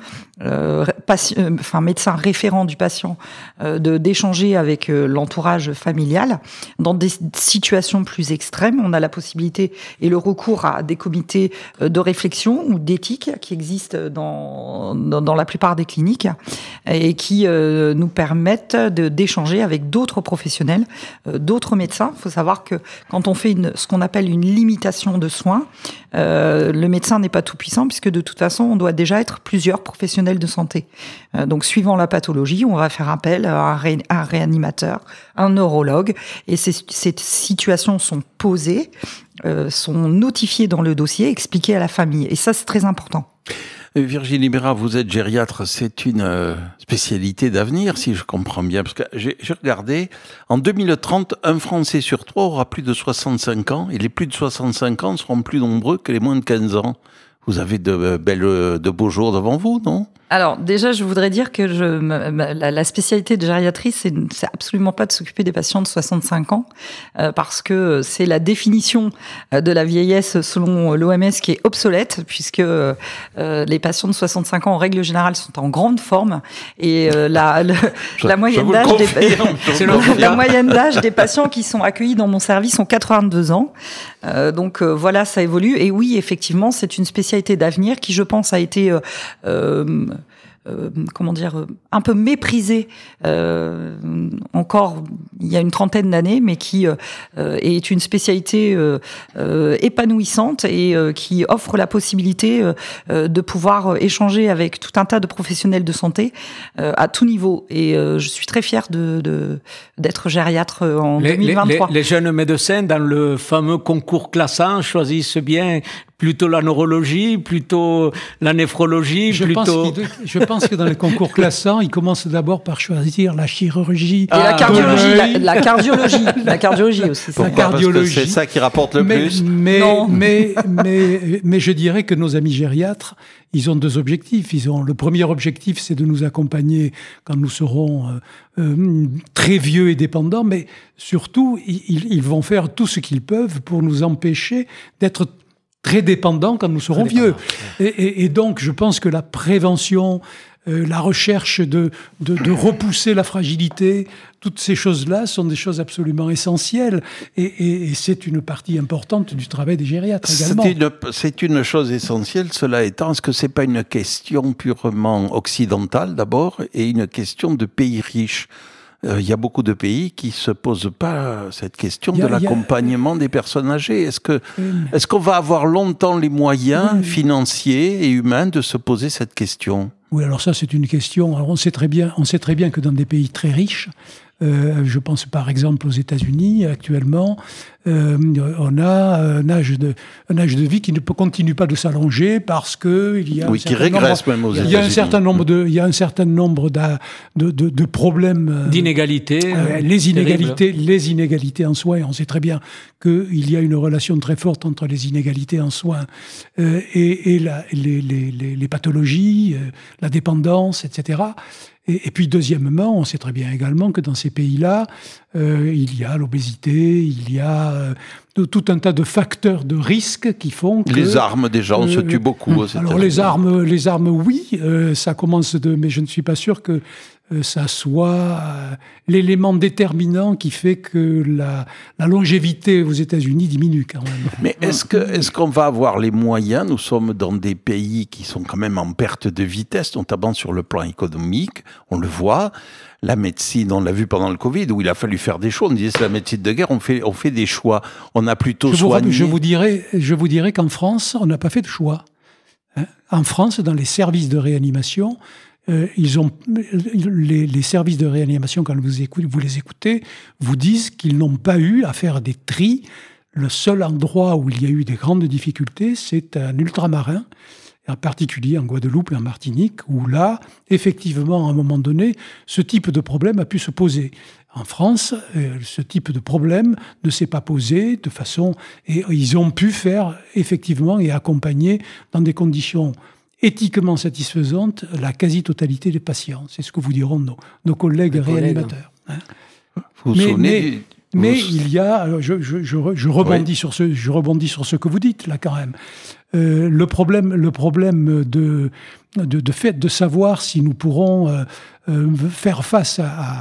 médecin référent du patient, d'échanger avec l'entourage familial. Dans des situations plus extrêmes, on a la possibilité et le recours à des comités de réflexion ou d'éthique qui existent dans la plupart des cliniques et qui nous permettent d'échanger avec d'autres professionnels, d'autres médecins. Il faut savoir que quand on fait ce qu'on appelle une limitation de soins, le médecin n'est pas tout puissant puisque de toute façon, on doit déjà être plusieurs professionnels de santé. Donc, suivant la pathologie, on va faire appel à un réanimateur, un neurologue, et ces situations sont posées, sont notifiées dans le dossier, expliquées à la famille. Et ça, c'est très important. Virginie Bérat, vous êtes gériatre, c'est une spécialité d'avenir, si je comprends bien, parce que j'ai regardé, en 2030, un Français sur 3 aura plus de 65 ans, et les plus de 65 ans seront plus nombreux que les moins de 15 ans. Vous avez de beaux jours devant vous, non ? Alors déjà, je voudrais dire que la spécialité de gériatrie, c'est absolument pas de s'occuper des patients de 65 ans, parce que c'est la définition de la vieillesse selon l'OMS qui est obsolète, puisque les patients de 65 ans, en règle générale, sont en grande forme, et la moyenne d'âge des patients qui sont accueillis dans mon service sont 82 ans. Donc voilà, ça évolue. Et oui, effectivement, c'est une spécialité d'avenir qui, je pense, a été un peu méprisée encore il y a une trentaine d'années, mais qui est une spécialité épanouissante et qui offre la possibilité de pouvoir échanger avec tout un tas de professionnels de santé à tout niveau. Et je suis très fière d'être gériatre en 2023. Les jeunes médecins, dans le fameux concours classant, choisissent bien plutôt la neurologie, plutôt la néphrologie, je pense que dans les concours classants, ils commencent d'abord par choisir la chirurgie. Et la cardiologie, la cardiologie aussi. Pourquoi ? La cardiologie. Parce que c'est ça qui rapporte le plus. Mais je dirais que nos amis gériatres, ils ont 2 objectifs. Le premier objectif, c'est de nous accompagner quand nous serons très vieux et dépendants, mais surtout, ils vont faire tout ce qu'ils peuvent pour nous empêcher d'être très dépendants quand nous serons vieux. Et donc, je pense que la prévention, la recherche de repousser la fragilité, toutes ces choses-là sont des choses absolument essentielles. Et c'est une partie importante du travail des gériatres également. C'est une chose essentielle, cela étant, est-ce que c'est pas une question purement occidentale d'abord et une question de pays riches ? Il y a beaucoup de pays qui se posent pas cette question de l'accompagnement des personnes âgées. Est-ce qu'on va avoir longtemps les moyens financiers et humains de se poser cette question ? Oui, alors ça c'est une question. Alors on sait très bien que dans des pays très riches, je pense par exemple aux États-Unis actuellement, on a un âge de vie qui ne continue pas de s'allonger parce que il y a qui régresse même aux États-Unis. Il y a un certain nombre de problèmes d'inégalités. Les inégalités en soins. On sait très bien qu'il y a une relation très forte entre les inégalités en soins et les pathologies, la dépendance, etc. Et puis, deuxièmement, on sait très bien également que dans ces pays-là, il y a l'obésité, il y a tout un tas de facteurs de risque qui font que... Les armes, déjà, on se tue beaucoup. Alors, les armes, oui, ça commence mais je ne suis pas sûr que ça soit l'élément déterminant qui fait que la longévité aux États-Unis diminue quand même. Mais est-ce qu'on va avoir les moyens? Nous sommes dans des pays qui sont quand même en perte de vitesse, notamment sur le plan économique, on le voit. La médecine, on l'a vu pendant le Covid, où il a fallu faire des choix. On disait c'est la médecine de guerre, on fait des choix. On a plutôt soigné. Je vous dirais qu'en France, on n'a pas fait de choix. En France, dans les services de réanimation, les services de réanimation, quand vous les écoutez, vous disent qu'ils n'ont pas eu à faire des tris. Le seul endroit où il y a eu des grandes difficultés, c'est un ultramarin, en particulier en Guadeloupe et en Martinique, où là, effectivement, à un moment donné, ce type de problème a pu se poser. En France, ce type de problème ne s'est pas posé de façon... Et ils ont pu faire, effectivement, et accompagner dans des conditions éthiquement satisfaisantes la quasi-totalité des patients. C'est ce que vous diront nos collègues réanimateurs. Mais il y a... Je rebondis sur ce que vous dites, là, quand même. Le problème de fait de savoir si nous pourrons faire face à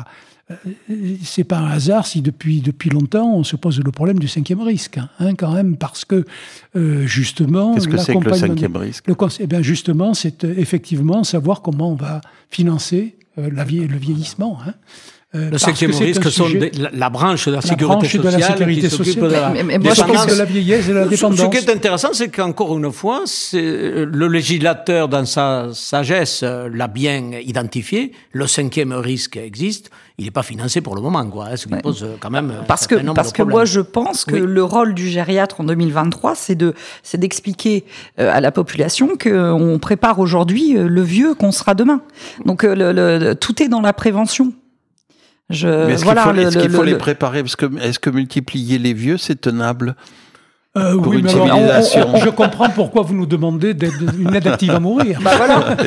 c'est pas un hasard si depuis longtemps on se pose le problème du 5e risque, quand même, parce que justement... Qu'est-ce que c'est que le 5e risque? Eh bien justement, c'est effectivement savoir comment on va financer le vieillissement. Le 5e risque sont la branche de la sécurité sociale. Mais moi, je pense que la vieillesse et la dépendance. Ce qui est intéressant, c'est qu'encore une fois, le législateur, dans sa sagesse, l'a bien identifié. Le 5e risque existe. Il n'est pas financé pour le moment, quoi. Ce qui pose quand même parce que moi, je pense que le rôle du gériatre en 2023, c'est d'expliquer à la population qu'on prépare aujourd'hui le vieux qu'on sera demain. Donc, tout est dans la prévention. Mais est-ce qu'il faut les préparer? Est-ce que multiplier les vieux, c'est tenable? Oui, mais alors, je comprends pourquoi vous nous demandez une aide active à mourir. Voilà.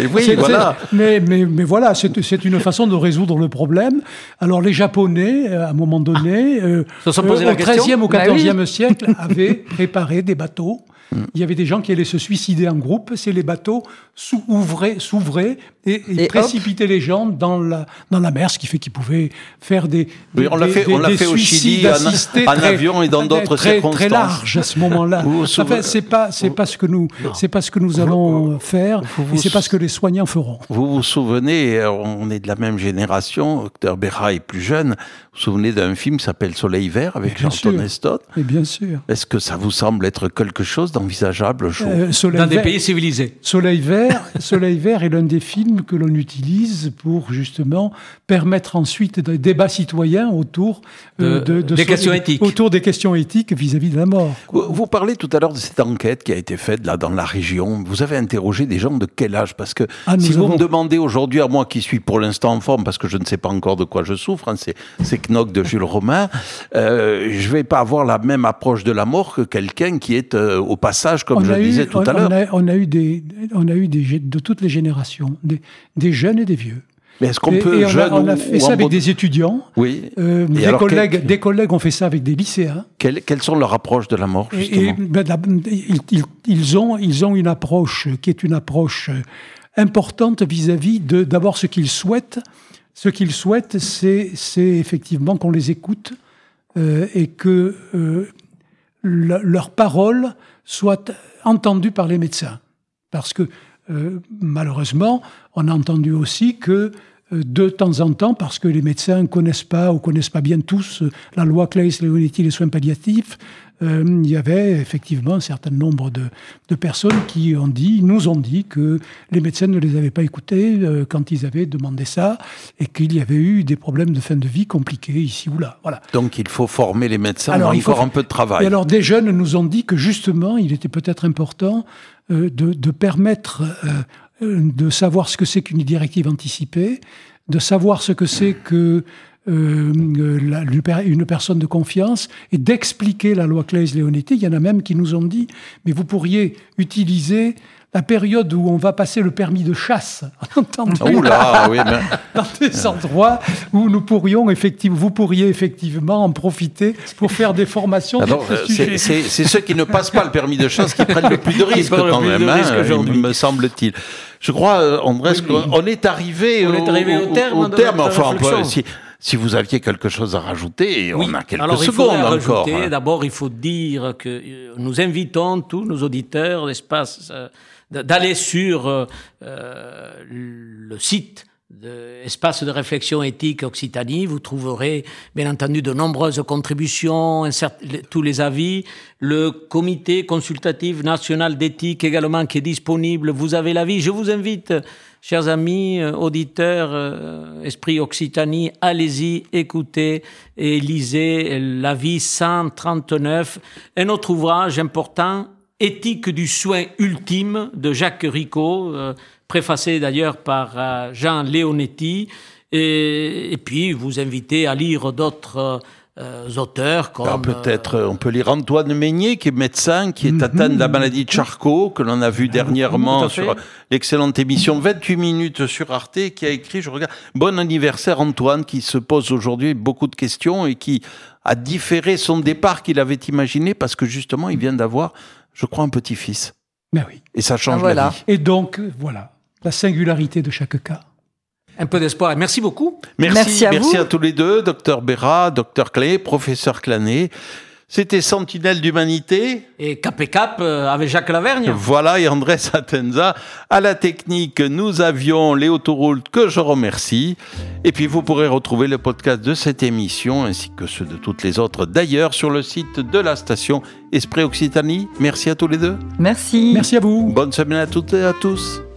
Mais voilà, c'est une façon de résoudre le problème. Alors les Japonais, à un moment donné, au XIIIe ou XIVe siècle, avaient préparé des bateaux. Il y avait des gens qui allaient se suicider en groupe. C'est les bateaux s'ouvraient et précipitaient les gens dans la mer, ce qui fait qu'ils pouvaient faire des on l'a fait au Chili en avion et dans d'autres circonstances. Très large à ce moment-là. Enfin, c'est pas ce que nous allons faire et c'est pas ce que les soignants feront. Vous vous souvenez, on est de la même génération. Dr Berra est plus jeune. Vous vous souvenez d'un film qui s'appelle Soleil vert avec Charlton Heston? Et bien sûr. Est-ce que ça vous semble être quelque chose d'envisageable dans des pays civilisés? Soleil vert est l'un des films que l'on utilise pour justement permettre ensuite des débats citoyens autour des questions éthiques. Autour des questions éthiques vis-à-vis de la mort. Vous parlez tout à l'heure de cette enquête qui a été faite là dans la région. Vous avez interrogé des gens de quel âge? Parce que si vous me demandez aujourd'hui, à moi qui suis pour l'instant en forme, parce que je ne sais pas encore de quoi je souffre, c'est Knock de Jules Romain, je vais pas avoir la même approche de la mort que quelqu'un qui est au passage, comme je le disais tout à l'heure. On a eu de toutes les générations, des jeunes et des vieux. Mais est-ce qu'on peut on a fait ça avec des étudiants. Oui. Des collègues ont fait ça avec des lycéens. Quelles sont leurs approches de la mort, justement? Ils ont une approche qui est une approche importante vis-à-vis d'abord ce qu'ils souhaitent. Ce qu'ils souhaitent, c'est effectivement qu'on les écoute et que leurs paroles soient entendues par les médecins. Parce que malheureusement, on a entendu aussi que de temps en temps, parce que les médecins ne connaissent pas bien tous la loi Claeys-Leonetti, les soins palliatifs, il y avait effectivement un certain nombre de personnes qui nous ont dit que les médecins ne les avaient pas écoutés quand ils avaient demandé ça et qu'il y avait eu des problèmes de fin de vie compliqués ici ou là. Voilà. Donc il faut former les médecins, alors, encore un peu de travail. Et alors des jeunes nous ont dit que justement, il était peut-être important de permettre de savoir ce que c'est qu'une directive anticipée, de savoir ce que c'est que une personne de confiance et d'expliquer la loi Claeys-Leonetti. Il y en a même qui nous ont dit, mais vous pourriez utiliser la période où on va passer le permis de chasse, dans des endroits où vous pourriez effectivement en profiter pour faire des formations. Alors, c'est ceux qui ne passent pas le permis de chasse qui prennent le plus de risques quand même, me semble-t-il. Je crois, Andrés, qu'on est arrivé au terme. Enfin, si vous aviez quelque chose à rajouter, on a quelques secondes encore. D'abord, il faut dire que nous invitons tous nos auditeurs d'aller sur le site de Espace de réflexion éthique Occitanie. Vous trouverez bien entendu de nombreuses contributions, tous les avis, le comité consultatif national d'éthique également qui est disponible. Vous avez l'avis. Je vous invite, chers amis, auditeurs, Esprit Occitanie, allez-y, écoutez et lisez l'avis 139, un autre ouvrage important, Éthique du soin ultime de Jacques Ricot, préfacé d'ailleurs par Jean Leonetti, et puis vous invitez à lire d'autres auteurs comme... peut-être on peut lire Antoine Meignet, qui est médecin, qui est atteint de la maladie de Charcot, que l'on a vu dernièrement sur l'excellente émission 28 minutes sur Arte, qui a écrit, je regarde, bon anniversaire Antoine, qui se pose aujourd'hui beaucoup de questions et qui a différé son départ qu'il avait imaginé parce que justement il vient d'avoir, je crois, un petit-fils. Ben oui. Et ça change la vie. Et donc, voilà, la singularité de chaque cas. Un peu d'espoir. Merci beaucoup. Merci à tous les deux, Dr Bérat, Dr Clay, Professeur Clanet. C'était Sentinelle d'Humanité. Et Cap et Cap avec Jacques Lavergne. Voilà, et Andrés Atenza. À la technique, nous avions Léo Touroult, que je remercie. Et puis, vous pourrez retrouver le podcast de cette émission, ainsi que ceux de toutes les autres d'ailleurs, sur le site de la station Esprit Occitanie. Merci à tous les deux. Merci. Merci à vous. Bonne semaine à toutes et à tous.